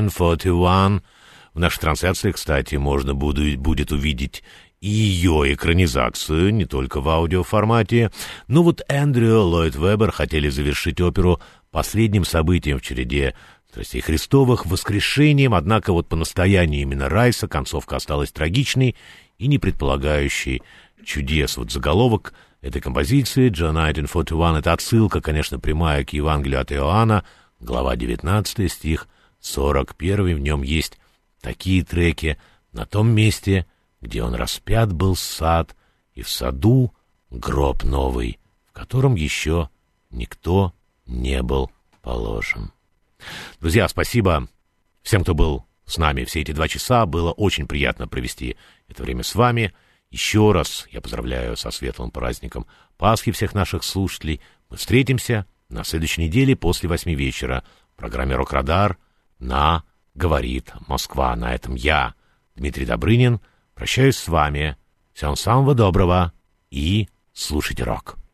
1941». В нашей трансляции, кстати, можно будет увидеть и ее экранизацию, не только в аудиоформате. Ну вот Эндрю Ллойд Веббер хотели завершить оперу последним событием в череде страстей Христовых, воскрешением, однако вот по настоянию именно Райса концовка осталась трагичной и не предполагающей чудес. Вот заголовок этой композиции «John 1941» — это отсылка, конечно, прямая к Евангелию от Иоанна, глава 19, стих 41. В нем есть такие треки: «На том месте, где он распят был сад, и в саду гроб новый, в котором еще никто не был положен». Друзья, спасибо всем, кто был с нами все эти 2 часа. Было очень приятно провести это время с вами. Еще раз я поздравляю со светлым праздником Пасхи всех наших слушателей. Мы встретимся на следующей неделе после 8 вечера в программе «Рок-Радар» на «Говорит Москва». На этом я, Дмитрий Добрынин, прощаюсь с вами. Всем самого доброго и слушайте рок.